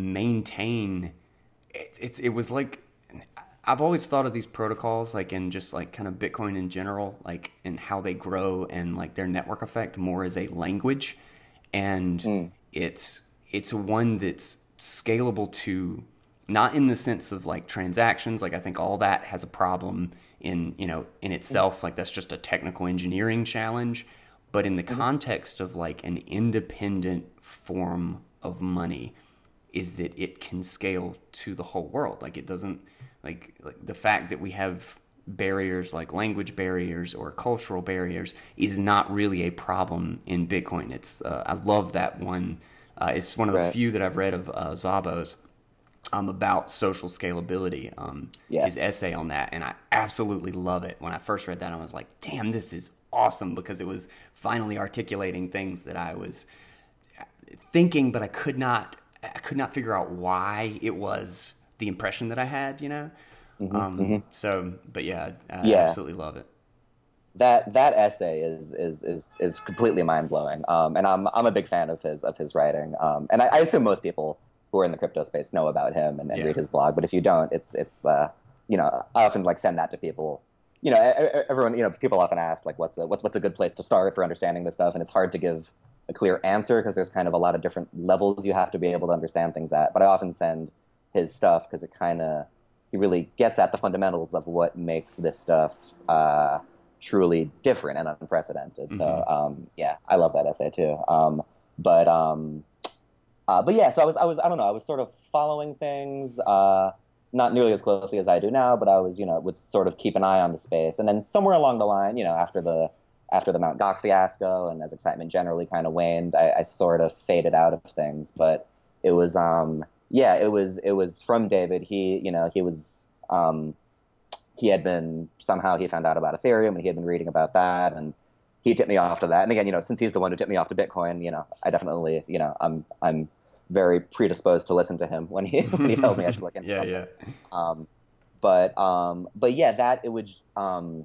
maintain. It, it's it was like I've always thought of these protocols like in just like kind of Bitcoin in general, like and how they grow and like their network effect more as a language, and mm. it's it's one that's scalable to. Not in the sense of like transactions, like I think all that has a problem in, you know, in itself, like that's just a technical engineering challenge, but in the context of like an independent form of money is that it can scale to the whole world. Like it doesn't, like, like the fact that we have barriers like language barriers or cultural barriers is not really a problem in Bitcoin. It's, uh, I love that one. Uh, it's one of the right. few that I've read of uh, Szabo's. Um, about social scalability, um, yes. his essay on that, and I absolutely love it. When I first read that, I was like, damn, this is awesome, because it was finally articulating things that I was thinking, but I could not, I could not figure out why it was the impression that I had, you know? Mm-hmm, um, mm-hmm. So, but yeah, I yeah. absolutely love it. That that essay is is is is completely mind blowing, um, and I'm I'm a big fan of his of his writing, um, and I, I assume most people who are in the crypto space know about him and, and yeah. read his blog. But if you don't, it's, it's, uh, you know, I often like send that to people, you know, everyone, you know, people often ask like, what's a, what's, what's a good place to start for understanding this stuff? And it's hard to give a clear answer because there's kind of a lot of different levels you have to be able to understand things at. But I often send his stuff because it kind of, he really gets at the fundamentals of what makes this stuff, uh, truly different and unprecedented. Mm-hmm. So, um, yeah, I love that essay too. Um, but, um, Uh, but yeah, so I was, I was, I don't know, I was sort of following things, uh, not nearly as closely as I do now, but I was, you know, would sort of keep an eye on the space. And then somewhere along the line, you know, after the, after the Mount Gox fiasco and as excitement generally kind of waned, I, I sort of faded out of things. But it was, um, yeah, it was, it was from David. He, you know, he was, um, he had been, somehow he found out about Ethereum and he had been reading about that, and he tipped me off to that. And again, you know, since he's the one who tipped me off to Bitcoin, you know, I definitely, you know, I'm, I'm very predisposed to listen to him when he, when he tells me I should look into yeah, something. Yeah, um, but, um, but yeah, that, it would, um,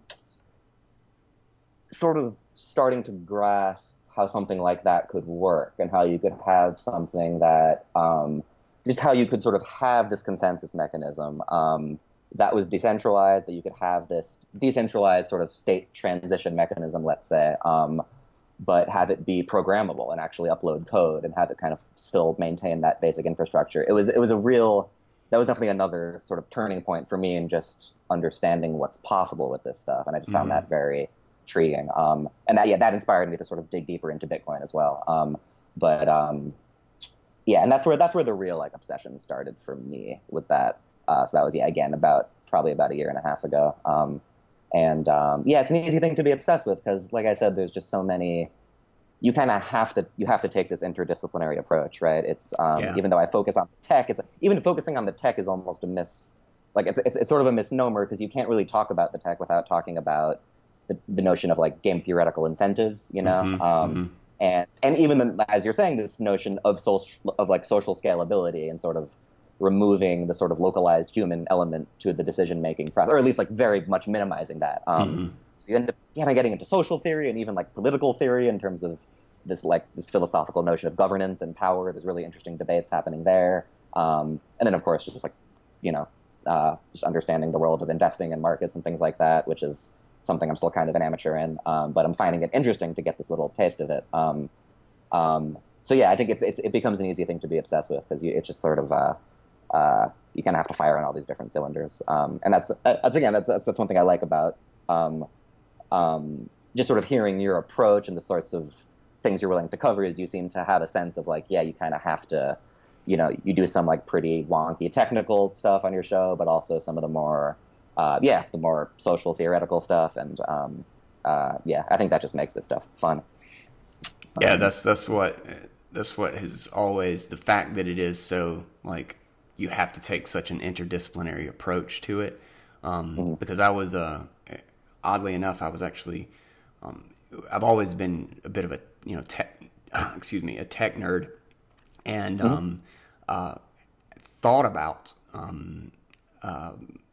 sort of starting to grasp how something like that could work and how you could have something that, um, just how you could sort of have this consensus mechanism, um, that was decentralized, that you could have this decentralized sort of state transition mechanism, let's say, um, but have it be programmable and actually upload code and have it kind of still maintain that basic infrastructure. It was, it was a real, that was definitely another sort of turning point for me in just understanding what's possible with this stuff. And I just found mm-hmm. that very intriguing. Um, and that, yeah, that inspired me to sort of dig deeper into Bitcoin as well. Um, but um, yeah, and that's where, that's where the real like obsession started for me, was that. Uh, so that was, yeah, again, about probably about a year and a half ago. Um, and um, yeah, it's an easy thing to be obsessed with because, like I said, there's just so many. You kind of have to you have to take this interdisciplinary approach, right? It's um, yeah. even though I focus on tech, it's even focusing on the tech is almost a miss. Like it's it's, it's sort of a misnomer because you can't really talk about the tech without talking about the, the notion of like game theoretical incentives, you know. Mm-hmm, um, mm-hmm. And and even the, as you're saying, this notion of social of like social scalability and sort of removing the sort of localized human element to the decision-making process, or at least like very much minimizing that. Um, mm-hmm. So you end up kind of getting into social theory and even like political theory in terms of this like this philosophical notion of governance and power. There's really interesting debates happening there. Um, and then of course just like, you know, uh, just understanding the world of investing and markets and things like that, which is something I'm still kind of an amateur in. Um, but I'm finding it interesting to get this little taste of it. Um, um, so yeah, I think it's, it's, it becomes an easy thing to be obsessed with because it's just sort of, uh, Uh, you kind of have to fire on all these different cylinders, um, and that's that's again that's, that's that's one thing I like about um, um, just sort of hearing your approach and the sorts of things you're willing to cover. Is you seem to have a sense of like, yeah, you kind of have to, you know, you do some like pretty wonky technical stuff on your show, but also some of the more, uh, yeah, the more social theoretical stuff, and um, uh, yeah, I think that just makes this stuff fun. Yeah, um, that's that's what that's what has always, the fact that it is so like. You have to take such an interdisciplinary approach to it. Um, mm-hmm. Because I was, uh, oddly enough, I was actually, um, I've always been a bit of a, you know, tech, excuse me, a tech nerd, and mm-hmm. um, uh, thought about um, uh,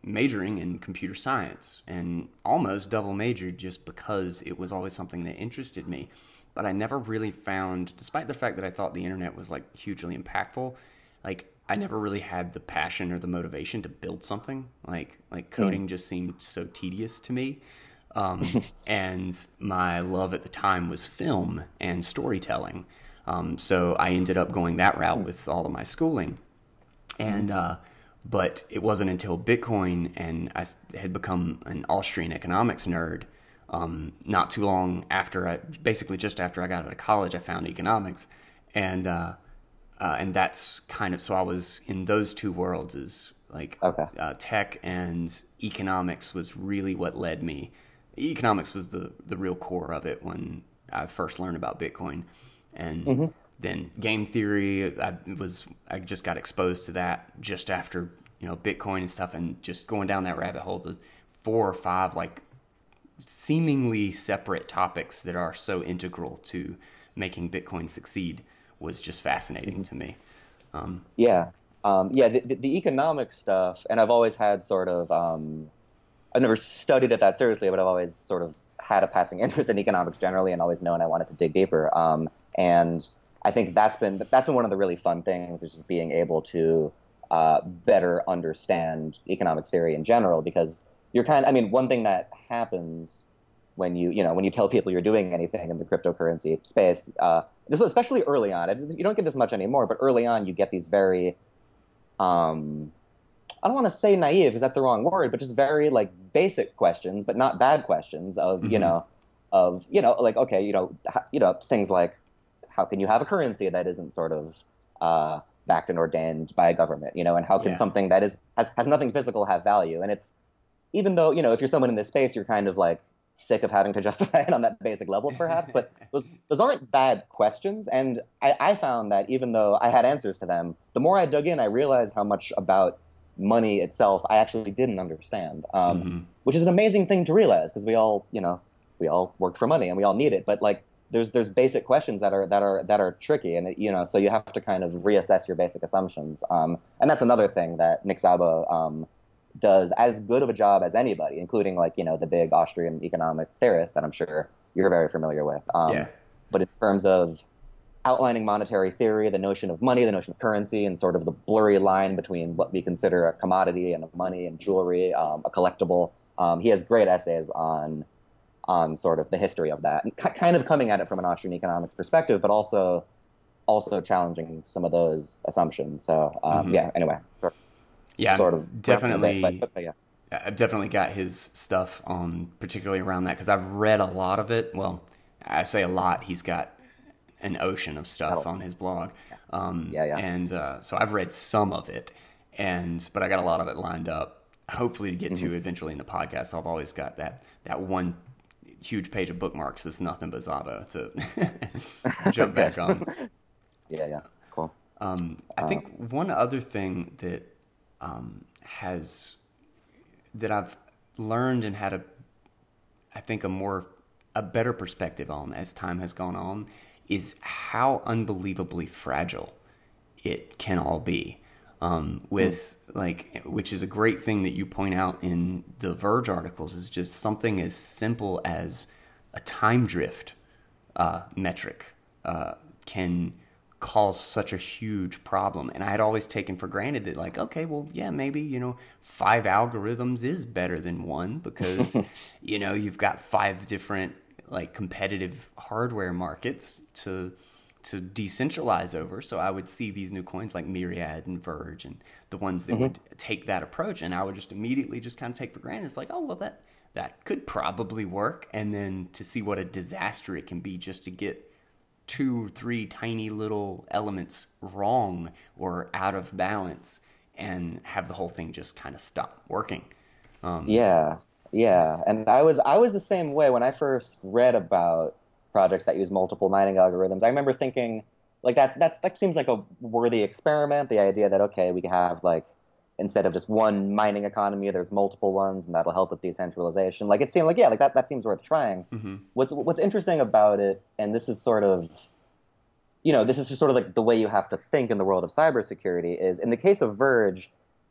majoring in computer science and almost double majored just because it was always something that interested me. But I never really found, despite the fact that I thought the internet was like hugely impactful, like I never really had the passion or the motivation to build something. Like like coding mm. just seemed so tedious to me. Um, and my love at the time was film and storytelling. Um, so I ended up going that route with all of my schooling. And uh, but it wasn't until Bitcoin and I had become an Austrian economics nerd. Um, not too long after I, basically just after I got out of college, I found economics, and uh, uh, and that's kind of, so I was in those two worlds, is like okay. uh, tech and economics was really what led me. Economics was the the real core of it when I first learned about Bitcoin, and mm-hmm. then game theory. I was I just got exposed to that just after, you know, Bitcoin and stuff, and just going down that rabbit hole. The four or five like seemingly separate topics that are so integral to making Bitcoin succeed was just fascinating to me. Um, yeah. Um, yeah. The, the, the economic stuff, and I've always had sort of, um, I've never studied it that seriously, but I've always sort of had a passing interest in economics generally and always known I wanted to dig deeper. Um, and I think that's been, that's been one of the really fun things, is just being able to uh, better understand economic theory in general, because you're kind of, I mean, one thing that happens when you, you know, when you tell people you're doing anything in the cryptocurrency space, uh, this was especially early on. You don't get this much anymore, but early on you get these very, um, I don't want to say naive because that's the wrong word, but just very like basic questions, but not bad questions of, mm-hmm. you know, of, you know, like, okay, you know, you know, things like, how can you have a currency that isn't sort of uh, backed and ordained by a government, you know, and how can yeah. something that is has, has nothing physical have value? And it's, even though, you know, if you're someone in this space, you're kind of like sick of having to justify it on that basic level, perhaps, but those those aren't bad questions. And I, I found that even though I had answers to them, the more I dug in, I realized how much about money itself I actually didn't understand, um, mm-hmm. which is an amazing thing to realize, because we all, you know, we all work for money and we all need it. But like, there's there's basic questions that are that are that are tricky, and it, you know, so you have to kind of reassess your basic assumptions. Um, and that's another thing that Nick Szabo um, does as good of a job as anybody, including like, you know, the big Austrian economic theorist that I'm sure you're very familiar with. Um, yeah. But in terms of outlining monetary theory, the notion of money, the notion of currency, and sort of the blurry line between what we consider a commodity and money and jewelry, um, a collectible, um, he has great essays on on sort of the history of that, and c- kind of coming at it from an Austrian economics perspective, but also also challenging some of those assumptions. So um, mm-hmm. yeah. Anyway. Sure. Yeah, sort of definitely. Bit, but, but yeah. I've definitely got his stuff on, particularly around that, because I've read a lot of it. Well, I say a lot. He's got an ocean of stuff oh. on his blog. Um, yeah, yeah. And uh, so I've read some of it, and but I got a lot of it lined up, hopefully to get mm-hmm. to eventually in the podcast. I've always got that that one huge page of bookmarks that's nothing but Szabo to jump back on. Yeah, yeah, cool. Um, I um, think one other thing that Um, has that I've learned and had a, I think a more, a better perspective on as time has gone on, is how unbelievably fragile it can all be. Um, with mm. like, which is a great thing that you point out in the Verge articles, is just something as simple as a time drift uh, metric uh, can cause such a huge problem. And I had always taken for granted that, like, okay, well, yeah, maybe, you know, five algorithms is better than one, because, you know, you've got five different like competitive hardware markets to to decentralize over. So I would see these new coins like Myriad and Verge and the ones that mm-hmm. would take that approach, and I would just immediately just kind of take for granted. It's like, oh, well, that that could probably work. And then to see what a disaster it can be just to get two, three tiny little elements wrong or out of balance, and have the whole thing just kind of stop working. Um, yeah, yeah. And I was I was the same way when I first read about projects that use multiple mining algorithms. I remember thinking, like, that's that's that seems like a worthy experiment. The idea that, okay, we can have, like, instead of just one mining economy, there's multiple ones, and that'll help with decentralization. Like, it seemed like, yeah, like that, that seems worth trying. Mm-hmm. What's what's interesting about it, and this is sort of, you know, this is just sort of like the way you have to think in the world of cybersecurity, is in the case of Verge,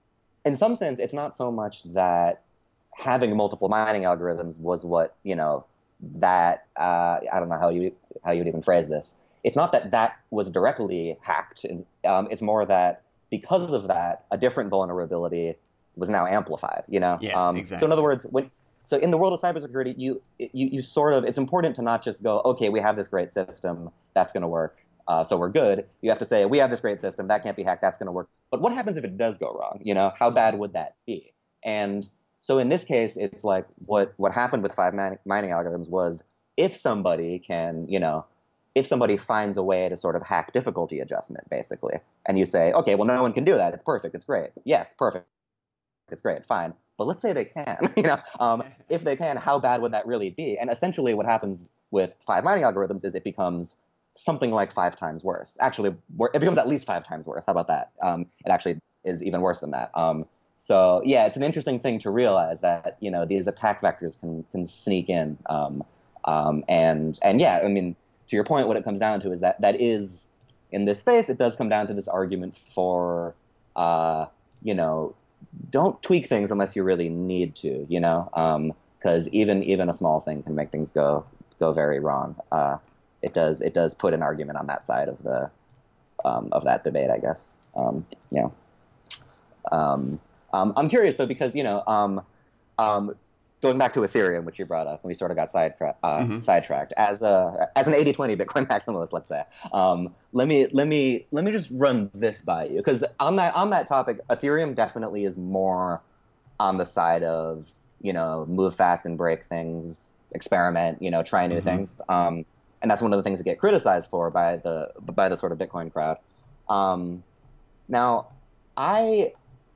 in some sense, it's not so much that having multiple mining algorithms was what, you know, that, uh, I don't know how you, how you would even phrase this. It's not that that was directly hacked. Um, it's more that because of that, a different vulnerability was now amplified, you know? Yeah, um, exactly. So in other words, when, so in the world of cybersecurity, you, you, you sort of, it's important to not just go, okay, we have this great system, that's going to work. Uh, so we're good. You have to say, we have this great system, that can't be hacked, that's going to work. But what happens if it does go wrong? You know, how bad would that be? And so in this case, it's like what, what happened with five mining, mining algorithms was if somebody can, you know, if somebody finds a way to sort of hack difficulty adjustment, basically, and you say, okay, well, no one can do that. It's perfect. It's great. Yes, perfect. It's great. Fine. But let's say they can, you know, um, if they can, how bad would that really be? And essentially what happens with five mining algorithms is it becomes something like five times worse. Actually, it becomes at least five times worse. How about that? Um, it actually is even worse than that. Um, so yeah, it's an interesting thing to realize that, you know, these attack vectors can, can sneak in. Um, um, and, and yeah, I mean, to your point, what it comes down to is that that is, in this space, it does come down to this argument for, uh, you know, don't tweak things unless you really need to, you know, because um, even even a small thing can make things go go very wrong. Uh, it does it does put an argument on that side of the um, of that debate, I guess. Um, yeah. Um, um, I'm curious though, because you know. Um, um, Going back to Ethereum, which you brought up, and we sort of got sidetra- uh, mm-hmm. sidetracked. As a as an eighty twenty Bitcoin maximalist, let's say, um, let me let me let me just run this by you, because on that on that topic, Ethereum definitely is more on the side of, you know, move fast and break things, experiment, you know, try new mm-hmm. things, um, and that's one of the things that get criticized for by the by the sort of Bitcoin crowd. Um, now, I.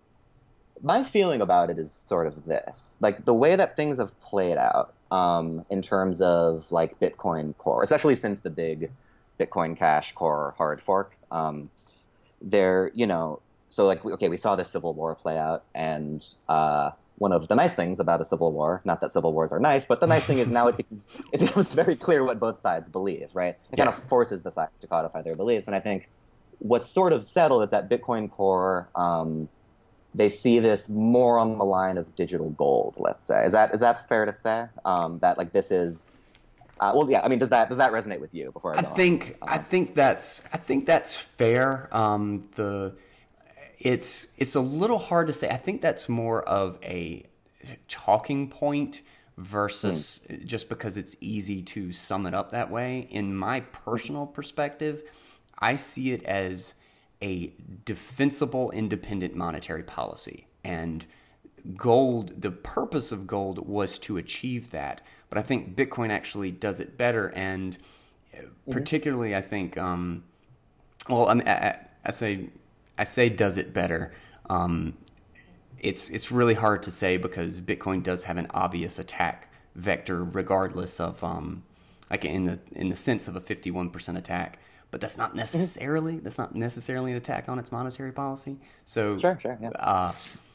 My feeling about it is sort of this, like the way that things have played out um, in terms of like Bitcoin Core, especially since the big Bitcoin Cash Core hard fork. Um, there, you know, so like, okay, we saw the Civil War play out, and uh, one of the nice things about a civil war, not that civil wars are nice, but the nice thing is now it becomes, it becomes very clear what both sides believe, right? It yeah. kind of forces the sides to codify their beliefs. And I think what's sort of settled is that Bitcoin Core, um, they see this more on the line of digital gold, let's say. Is that is that fair to say? Um, that like this is, uh, well, yeah. I mean, does that does that resonate with you? Before I, go I think on? I think that's I think that's fair. Um, the it's it's a little hard to say. I think that's more of a talking point versus hmm. just because it's easy to sum it up that way. In my personal perspective, I see it as a defensible, independent monetary policy. And gold, the purpose of gold was to achieve that. But I think Bitcoin actually does it better. And mm-hmm. particularly, I think, um, well, I, mean, I, I say, I say does it better. Um, it's it's really hard to say because Bitcoin does have an obvious attack vector, regardless of, um, like in the in the sense of a fifty-one percent attack. But that's not necessarily that's not necessarily an attack on its monetary policy. So sure, sure, yeah. Uh,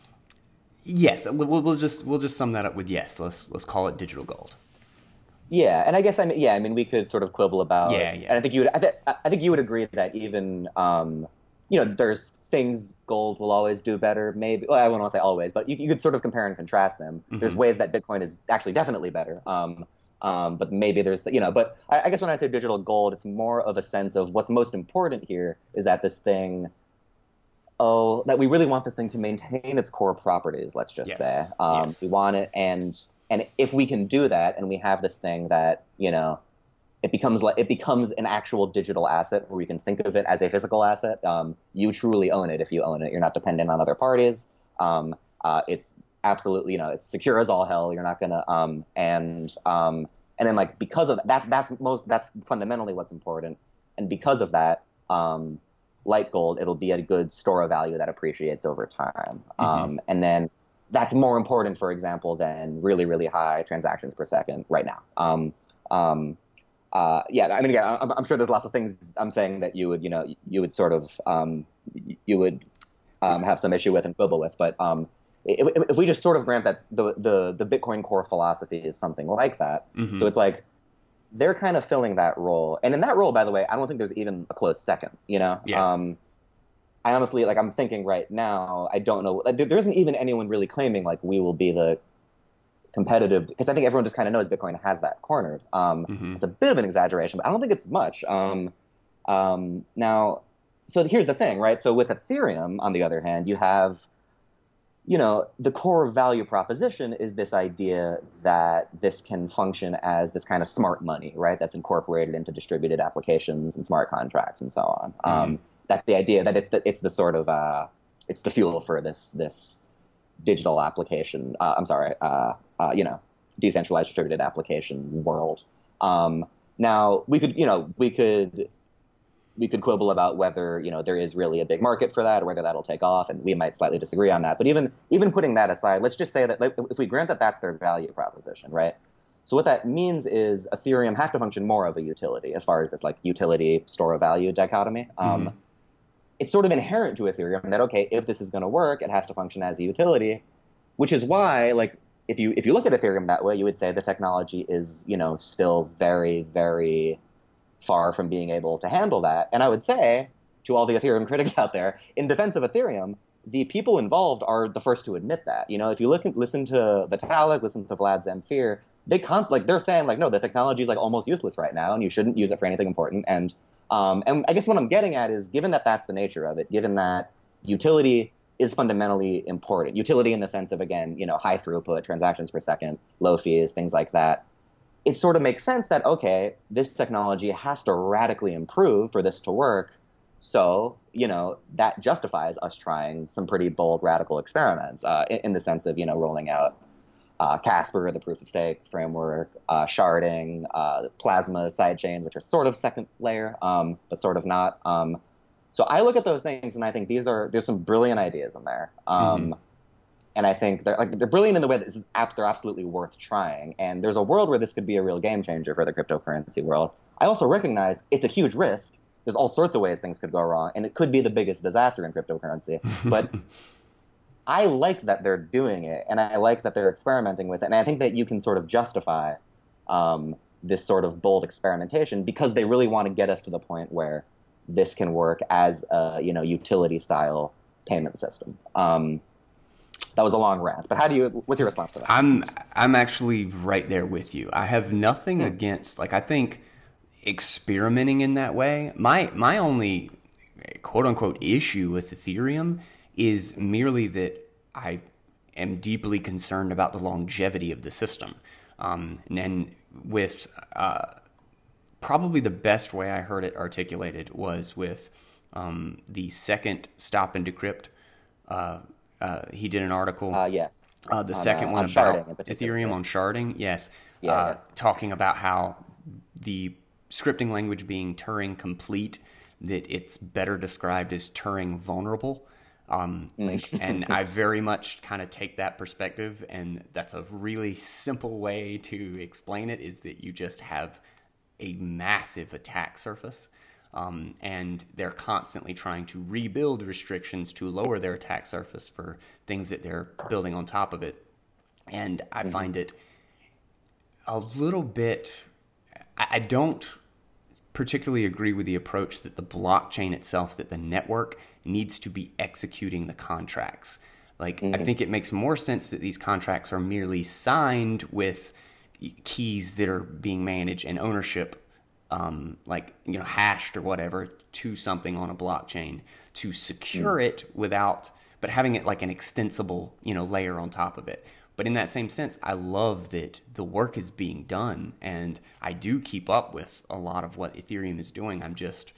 yes, we'll, we'll just we'll just sum that up with yes. Let's let's call it digital gold. Yeah, and I guess I mean yeah, I mean we could sort of quibble about. Yeah, yeah. And I think you would I, th- I think you would agree that even um, you know, there's things gold will always do better. Maybe well, I don't want to say always, but you, you could sort of compare and contrast them. Mm-hmm. There's ways that Bitcoin is actually definitely better. Um, Um, but maybe there's, you know, but I, I guess when I say digital gold, it's more of a sense of what's most important here is that this thing, oh, that we really want this thing to maintain its core properties, let's just yes. say. Um, yes. We want it. And, and if we can do that and we have this thing that, you know, it becomes like, it becomes an actual digital asset where we can think of it as a physical asset. Um, you truly own it if you own it. You're not dependent on other parties. Um, uh, it's, absolutely, you know, it's secure as all hell. You're not gonna, um, and um, and then like because of that, that, that's most, that's fundamentally what's important. And because of that, um, like gold, it'll be a good store of value that appreciates over time. Mm-hmm. Um, and then that's more important, for example, than really, really high transactions per second right now. Um, um, uh, yeah, I mean, again, I'm, I'm sure there's lots of things I'm saying that you would, you know, you would sort of, um, you would um, have some issue with and quibble with, but um, If, if we just sort of grant that the, the, the Bitcoin core philosophy is something like that, mm-hmm. so it's like they're kind of filling that role. And in that role, by the way, I don't think there's even a close second, you know? Yeah. Um, I honestly, like, I'm thinking right now, I don't know. Like, there, there isn't even anyone really claiming like we will be the competitive, because I think everyone just kind of knows Bitcoin has that cornered. Um, Mm-hmm. it's a bit of an exaggeration, but I don't think it's much. Um, um, now, so here's the thing, right? So with Ethereum, on the other hand, you have, you know, the core value proposition is this idea that this can function as this kind of smart money, right? That's incorporated into distributed applications and smart contracts and so on. Mm-hmm. Um, that's the idea that it's the it's the sort of uh, it's the fuel for this this digital application. Uh, I'm sorry, uh, uh, you know, decentralized distributed application world. Um, now we could, you know, we could we could quibble about whether, you know, there is really a big market for that or whether that'll take off, and we might slightly disagree on that. But even even putting that aside, let's just say that, like, if we grant that that's their value proposition, right? So what that means is Ethereum has to function more of a utility as far as this like utility store of value dichotomy. Um, Mm-hmm. It's sort of inherent to Ethereum that, okay, if this is going to work, it has to function as a utility, which is why, like, if you if you look at Ethereum that way, you would say the technology is, you know, still very, very far from being able to handle that. And I would say to all the Ethereum critics out there, in defense of Ethereum, the people involved are the first to admit that. You know, if you look at, listen to Vitalik, listen to Vlad Zamfir, they can't, like, they're saying like, no, the technology is like almost useless right now, and you shouldn't use it for anything important. And um, and I guess what I'm getting at is, given that that's the nature of it, given that utility is fundamentally important, utility in the sense of, again, you know, high throughput, transactions per second, low fees, things like that, it sort of makes sense that, okay, this technology has to radically improve for this to work. So, you know, that justifies us trying some pretty bold, radical experiments uh, in, in the sense of, you know, rolling out uh, Casper, the proof of stake framework, uh, sharding, uh, Plasma sidechains, which are sort of second layer, um, but sort of not. Um, so I look at those things and I think these are, there's some brilliant ideas in there. Um, Mm-hmm. And I think they're like they're brilliant in the way that this is, they're absolutely worth trying. And there's a world where this could be a real game changer for the cryptocurrency world. I also recognize it's a huge risk. There's all sorts of ways things could go wrong, and it could be the biggest disaster in cryptocurrency. But I like that they're doing it, and I like that they're experimenting with it. And I think that you can sort of justify um, this sort of bold experimentation because they really want to get us to the point where this can work as a, you know, utility style payment system. Um, That was a long rant, but how do you? What's your response to that? I'm I'm actually right there with you. I have nothing Hmm. against, like, I think experimenting in that way. My my only quote unquote issue with Ethereum is merely that I am deeply concerned about the longevity of the system. Um, and with uh, probably the best way I heard it articulated was with um, the second Stop and Decrypt. Uh, Uh, he did an article. Uh, yes. Uh, the On, second uh, one on about sharding in particular, Ethereum right? on sharding, yes. Yeah, uh, yeah. Talking about how the scripting language being Turing complete, that it's better described as Turing vulnerable. Um, like, and I very much kind of take that perspective, and that's a really simple way to explain it, is that you just have a massive attack surface. Um, and they're constantly trying to rebuild restrictions to lower their attack surface for things that they're building on top of it. And I Mm-hmm. find it a little bit, I, I don't particularly agree with the approach that the blockchain itself, that the network needs to be executing the contracts. Like, Mm-hmm. I think it makes more sense that these contracts are merely signed with keys that are being managed and ownership, um, like, you know, hashed or whatever, to something on a blockchain to secure Mm. it without, but having it like an extensible, you know, layer on top of it. But in that same sense, I love that the work is being done, and I do keep up with a lot of what Ethereum is doing. I'm just,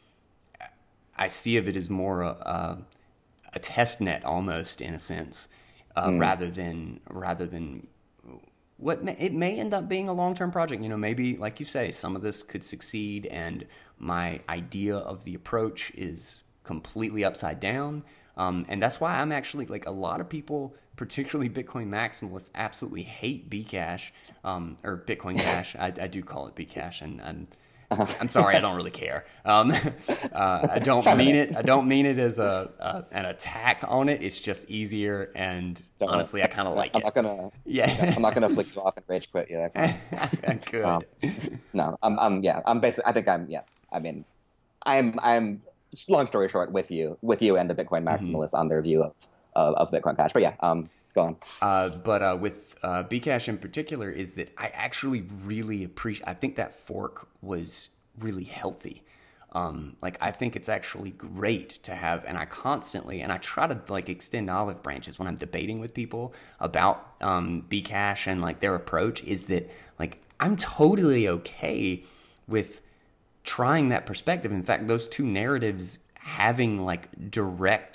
I see of it as more a, a, a test net almost, in a sense, uh, Mm. rather than rather than what may, it may end up being a long-term project. You know, maybe, like you say, some of this could succeed, and my idea of the approach is completely upside down. Um, and that's why I'm actually, like, a lot of people, particularly Bitcoin maximalists, absolutely hate Bcash, um, or Bitcoin Cash. I, I do call it Bcash, and, and I'm sorry, I don't really care. Um, uh, I don't mean it. I don't mean it as a, a an attack on it. It's just easier, and Don't worry. honestly, I kind of like I'm it. not gonna. Yeah. I'm not gonna flick you off and rage quit you. I promise. Good. Um, no, I'm. I'm. Yeah. I'm basically. I think I'm. Yeah. I mean, I'm. I'm long story short, with you, with you and the Bitcoin maximalists mm-hmm. on their view of, of, of Bitcoin Cash. But yeah, um, go on. Uh, but uh, with uh, Bcash in particular is that I actually really appreciate, I think that fork was really healthy. Um, like, I think it's actually great to have, and I constantly, and I try to like extend olive branches when I'm debating with people about um, Bcash and like their approach, is that like, I'm totally okay with trying that perspective. In fact, those two narratives having like direct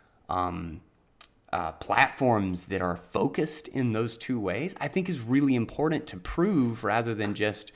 um, uh, platforms that are focused in those two ways, I think is really important to prove, rather than just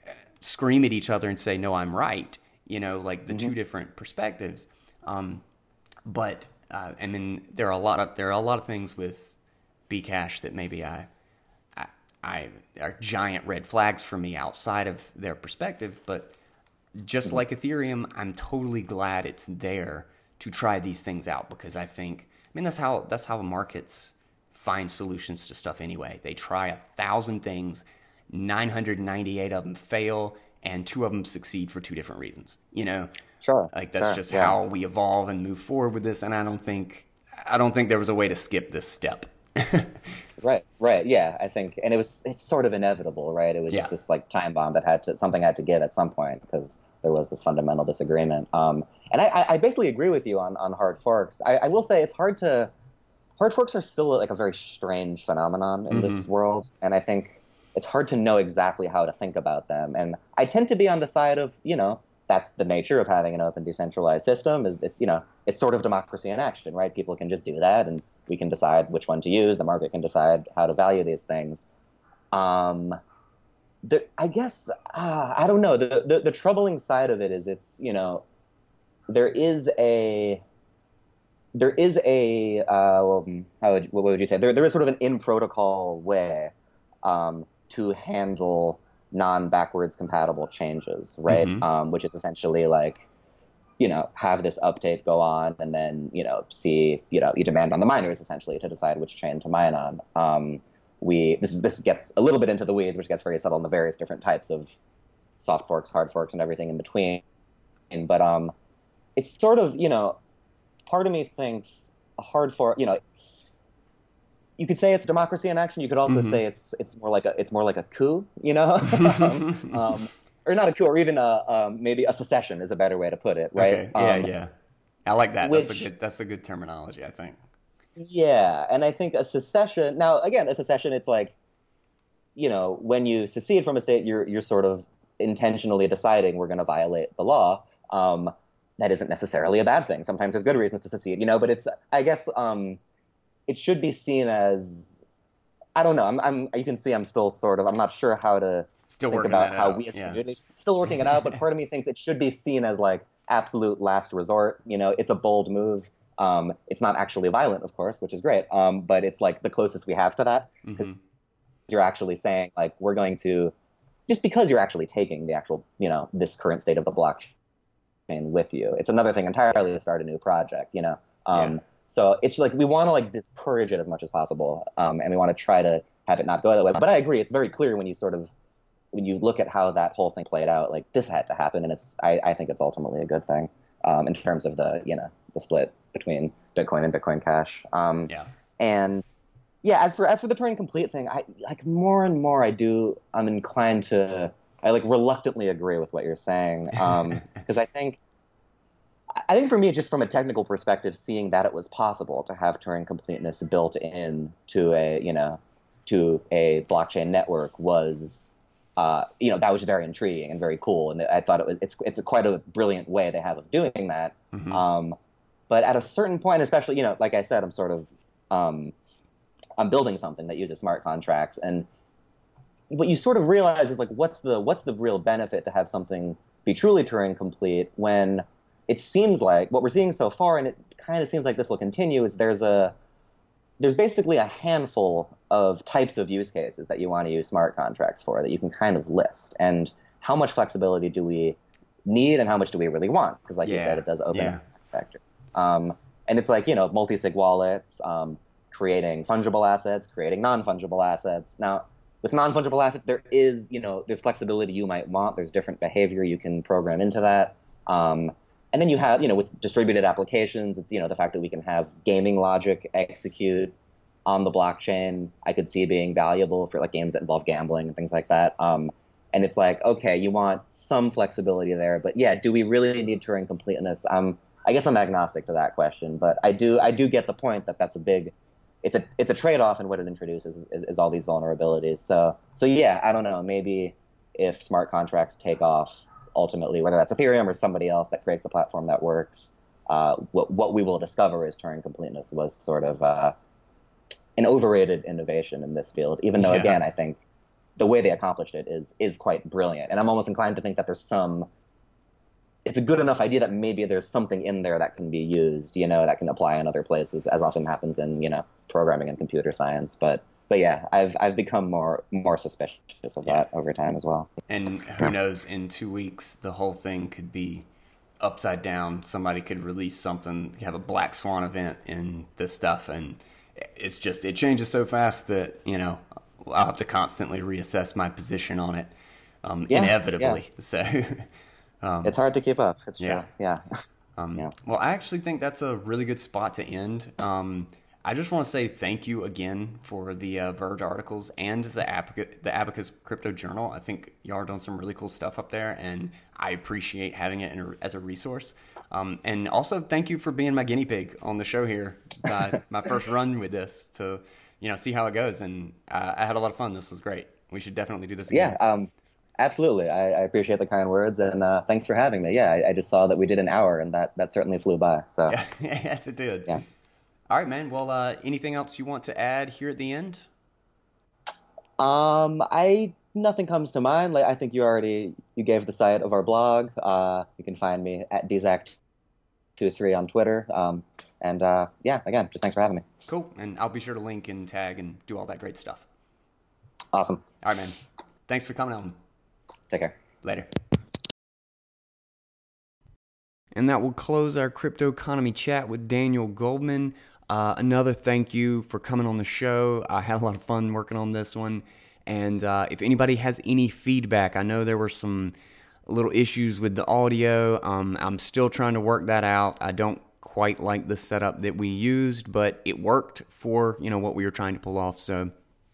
scream at each other and say, no, I'm right. You know, like the mm-hmm. two different perspectives. Um, but, uh, and then there are a lot of, there are a lot of things with Bcash that maybe I, I, I are giant red flags for me outside of their perspective. But just mm-hmm. like Ethereum, I'm totally glad it's there to try these things out, because I think, I mean, that's how, that's how the markets find solutions to stuff anyway. They try a thousand things, nine hundred ninety-eight of them fail, and two of them succeed for two different reasons, you know? Sure. Like, that's sure, just yeah. how we evolve and move forward with this. And I don't think, I don't think there was a way to skip this step. Right, right. Yeah, I think, and it was, it's sort of inevitable, right? It was yeah. just this like time bomb that had to, something had to give at some point, because there was this fundamental disagreement. Um, and I, I basically agree with you on, on hard forks. I, I will say it's hard to, hard forks are still like a very strange phenomenon in mm-hmm. this world. And I think it's hard to know exactly how to think about them. And I tend to be on the side of, you know, that's the nature of having an open, decentralized system, is it's, you know, it's sort of democracy in action, right? People can just do that, and we can decide which one to use. The market can decide how to value these things. Um, the, I guess, uh, I don't know. The, the, the troubling side of it is it's, you know, there is a, there is a, uh, how would, what would you say? There, there is sort of an in-protocol way um, to handle non-backwards compatible changes, right? Mm-hmm. Um, which is essentially like, you know, have this update go on, and then, you know, see, you know, you demand on the miners essentially to decide which chain to mine on. Um, we, this is, this gets a little bit into the weeds, which gets very subtle in the various different types of soft forks, hard forks, and everything in between. But um, it's sort of, you know, part of me thinks a hard fork, you know, you could say it's democracy in action. You could also mm-hmm. say it's it's more like a it's more like a coup, you know, um, um, or not a coup, or even a um, maybe a secession is a better way to put it, right? Okay. Yeah, um, yeah, I like that. Which, that's a good that's a good terminology, I think. Yeah, and I think a secession. Now, again, a secession, it's like, you know, when you secede from a state, you're you're sort of intentionally deciding we're going to violate the law. Um, that isn't necessarily a bad thing. Sometimes there's good reasons to secede, you know. But it's, I guess. Um, It should be seen as, I don't know. I'm, I'm. You can see I'm still sort of. I'm not sure how to still think about how out. we as yeah. communities still working it out. But part of me thinks it should be seen as like absolute last resort. You know, it's a bold move. Um, it's not actually violent, of course, which is great. Um, but it's like the closest we have to that. Mm-hmm. You're actually saying like we're going to, just because you're actually taking the actual, you know, this current state of the blockchain with you. It's another thing entirely to start a new project. You know. Um, yeah. So it's like we want to like discourage it as much as possible, um, and we want to try to have it not go that way. But I agree, it's very clear when you sort of when you look at how that whole thing played out. Like this had to happen, and it's I, I think it's ultimately a good thing um, in terms of the you know the split between Bitcoin and Bitcoin Cash. Um, yeah. And yeah, as for as for the Turing complete thing, I like more and more I do. I'm inclined to I like reluctantly agree with what you're saying because um, I think. I think for me, just from a technical perspective, seeing that it was possible to have Turing completeness built in to a, you know, to a blockchain network was, uh, you know, that was very intriguing and very cool. And I thought it was, it's, it's a quite a brilliant way they have of doing that. Mm-hmm. Um, but at a certain point, especially, you know, like I said, I'm sort of, um, I'm building something that uses smart contracts. And what you sort of realize is like, what's the, what's the real benefit to have something be truly Turing complete when it seems like what we're seeing so far, and it kind of seems like this will continue, is there's a there's basically a handful of types of use cases that you want to use smart contracts for that you can kind of list. And how much flexibility do we need, and how much do we really want? Because like yeah. you said, it does open yeah. factors. Um, and it's like, you know, multi-sig wallets, um, creating fungible assets, creating non-fungible assets. Now, with non-fungible assets, there is, you know, there's flexibility you might want. There's different behavior you can program into that. Um, and then you have, you know, with distributed applications, it's, you know, the fact that we can have gaming logic execute on the blockchain, I could see being valuable for like games that involve gambling and things like that. Um, and it's like, okay, you want some flexibility there, but yeah, do we really need Turing completeness? Um, I guess I'm agnostic to that question, but I do I do get the point that that's a big, it's a it's a trade-off in what it introduces is, is all these vulnerabilities. So so yeah, I don't know, maybe if smart contracts take off ultimately, whether that's Ethereum or somebody else that creates the platform that works, uh, what what we will discover is Turing completeness was sort of uh, an overrated innovation in this field. Even though, yeah. again, I think the way they accomplished it is is quite brilliant, and I'm almost inclined to think that there's some. It's a good enough idea that maybe there's something in there that can be used, you know, that can apply in other places, as often happens in, you know, programming and computer science. But but yeah, I've I've become more more suspicious of yeah. that over time as well. And who yeah. knows, in two weeks the whole thing could be upside down. Somebody could release something, have a black swan event in this stuff, and it's just it changes so fast that, you know, I'll have to constantly reassess my position on it, um, yeah. inevitably. Yeah. So. Um, it's hard to keep up. It's true. Yeah. Yeah. um, yeah. Well, I actually think that's a really good spot to end. Um, I just want to say thank you again for the uh, Verge articles and the Abacus, the Abacus Crypto Journal. I think y'all are doing some really cool stuff up there, and I appreciate having it in a, as a resource. Um, and also, thank you for being my guinea pig on the show here. Uh, my first run with this to, you know, see how it goes, and uh, I had a lot of fun. This was great. We should definitely do this again. Yeah. Um, Absolutely. I, I appreciate the kind words, and uh, thanks for having me. Yeah, I, I just saw that we did an hour, and that, that certainly flew by. So yeah. Yes, it did. Yeah. All right, man. Well, uh, anything else you want to add here at the end? Um, I nothing comes to mind. Like I think you already you gave the site of our blog. Uh, you can find me at D Z A C two three on Twitter. Um, and uh, yeah, again, just thanks for having me. Cool. And I'll be sure to link and tag and do all that great stuff. Awesome. All right, man. Thanks for coming on. Take care. Later. And that will close our crypto economy chat with Daniel Goldman. Uh, another thank you for coming on the show. I had a lot of fun working on this one. And uh, if anybody has any feedback, I know there were some little issues with the audio. Um, I'm still trying to work that out. I don't quite like the setup that we used, but it worked for, you know, what we were trying to pull off. So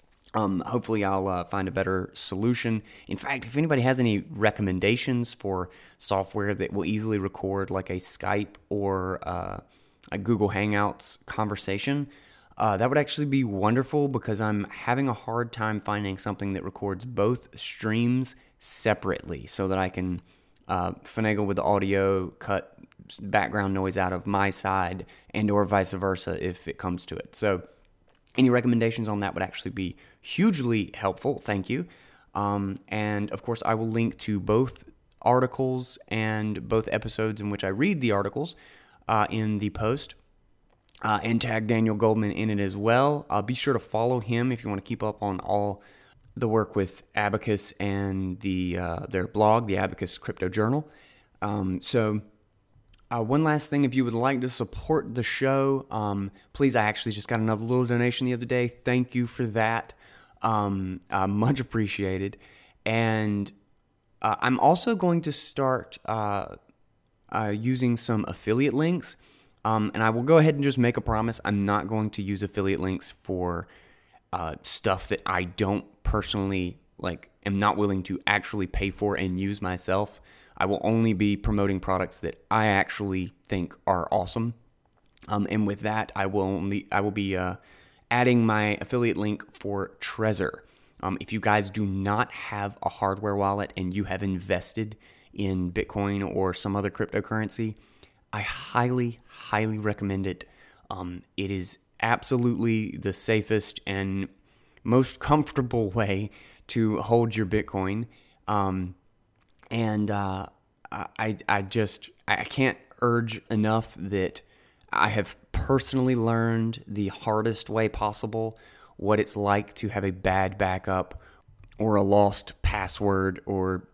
Um, hopefully I'll uh, find a better solution. In fact, if anybody has any recommendations for software that will easily record like a Skype or uh, a Google Hangouts conversation, uh, that would actually be wonderful, because I'm having a hard time finding something that records both streams separately so that I can uh, finagle with the audio, cut background noise out of my side, and or vice versa if it comes to it. So any recommendations on that would actually be hugely helpful. Thank you. Um, and of course, I will link to both articles and both episodes in which I read the articles uh, in the post, uh, and tag Daniel Goldman in it as well. Uh, be sure to follow him if you want to keep up on all the work with Abacus and the uh, their blog, the Abacus Crypto Journal. Um, so. Uh, one last thing, if you would like to support the show, um, please, I actually just got another little donation the other day. Thank you for that. Um, uh, much appreciated. And uh, I'm also going to start uh, uh, using some affiliate links. Um, and I will go ahead and just make a promise. I'm not going to use affiliate links for uh, stuff that I don't personally, like, am not willing to actually pay for and use myself. I will only be promoting products that I actually think are awesome. Um, and with that, I will only I will be uh, adding my affiliate link for Trezor. Um, if you guys do not have a hardware wallet and you have invested in Bitcoin or some other cryptocurrency, I highly, highly recommend it. Um, it is absolutely the safest and most comfortable way to hold your Bitcoin. Um, And uh, I, I just, I can't urge enough that I have personally learned the hardest way possible what it's like to have a bad backup or a lost password or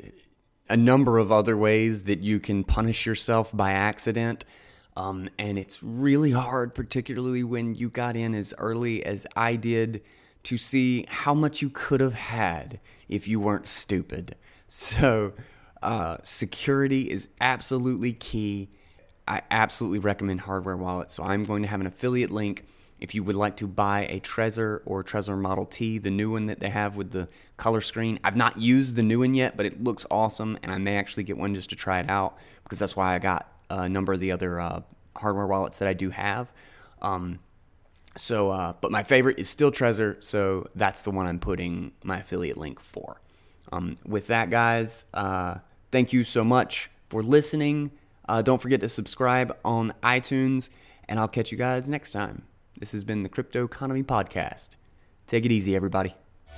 a number of other ways that you can punish yourself by accident. Um, and it's really hard, particularly when you got in as early as I did, to see how much you could have had if you weren't stupid. So Uh, security is absolutely key. I absolutely recommend Hardware Wallet. So I'm going to have an affiliate link if you would like to buy a Trezor or Trezor Model T, the new one that they have with the color screen. I've not used the new one yet, but it looks awesome, and I may actually get one just to try it out, because that's why I got a number of the other uh, hardware wallets that I do have. Um, so, uh, but my favorite is still Trezor, so that's the one I'm putting my affiliate link for. Um, with that, guys, uh, thank you so much for listening. Uh, don't forget to subscribe on iTunes, and I'll catch you guys next time. This has been the Crypto Economy Podcast. Take it easy, everybody.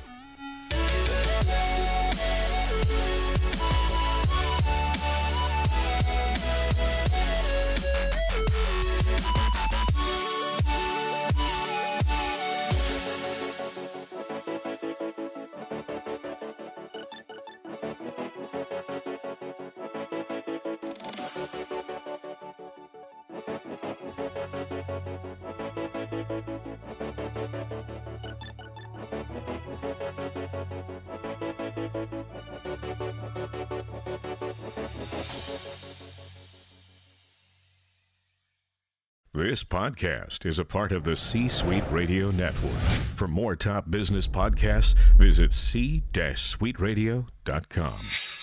This podcast is a part of the C-Suite Radio Network. For more top business podcasts, visit c suite radio dot com.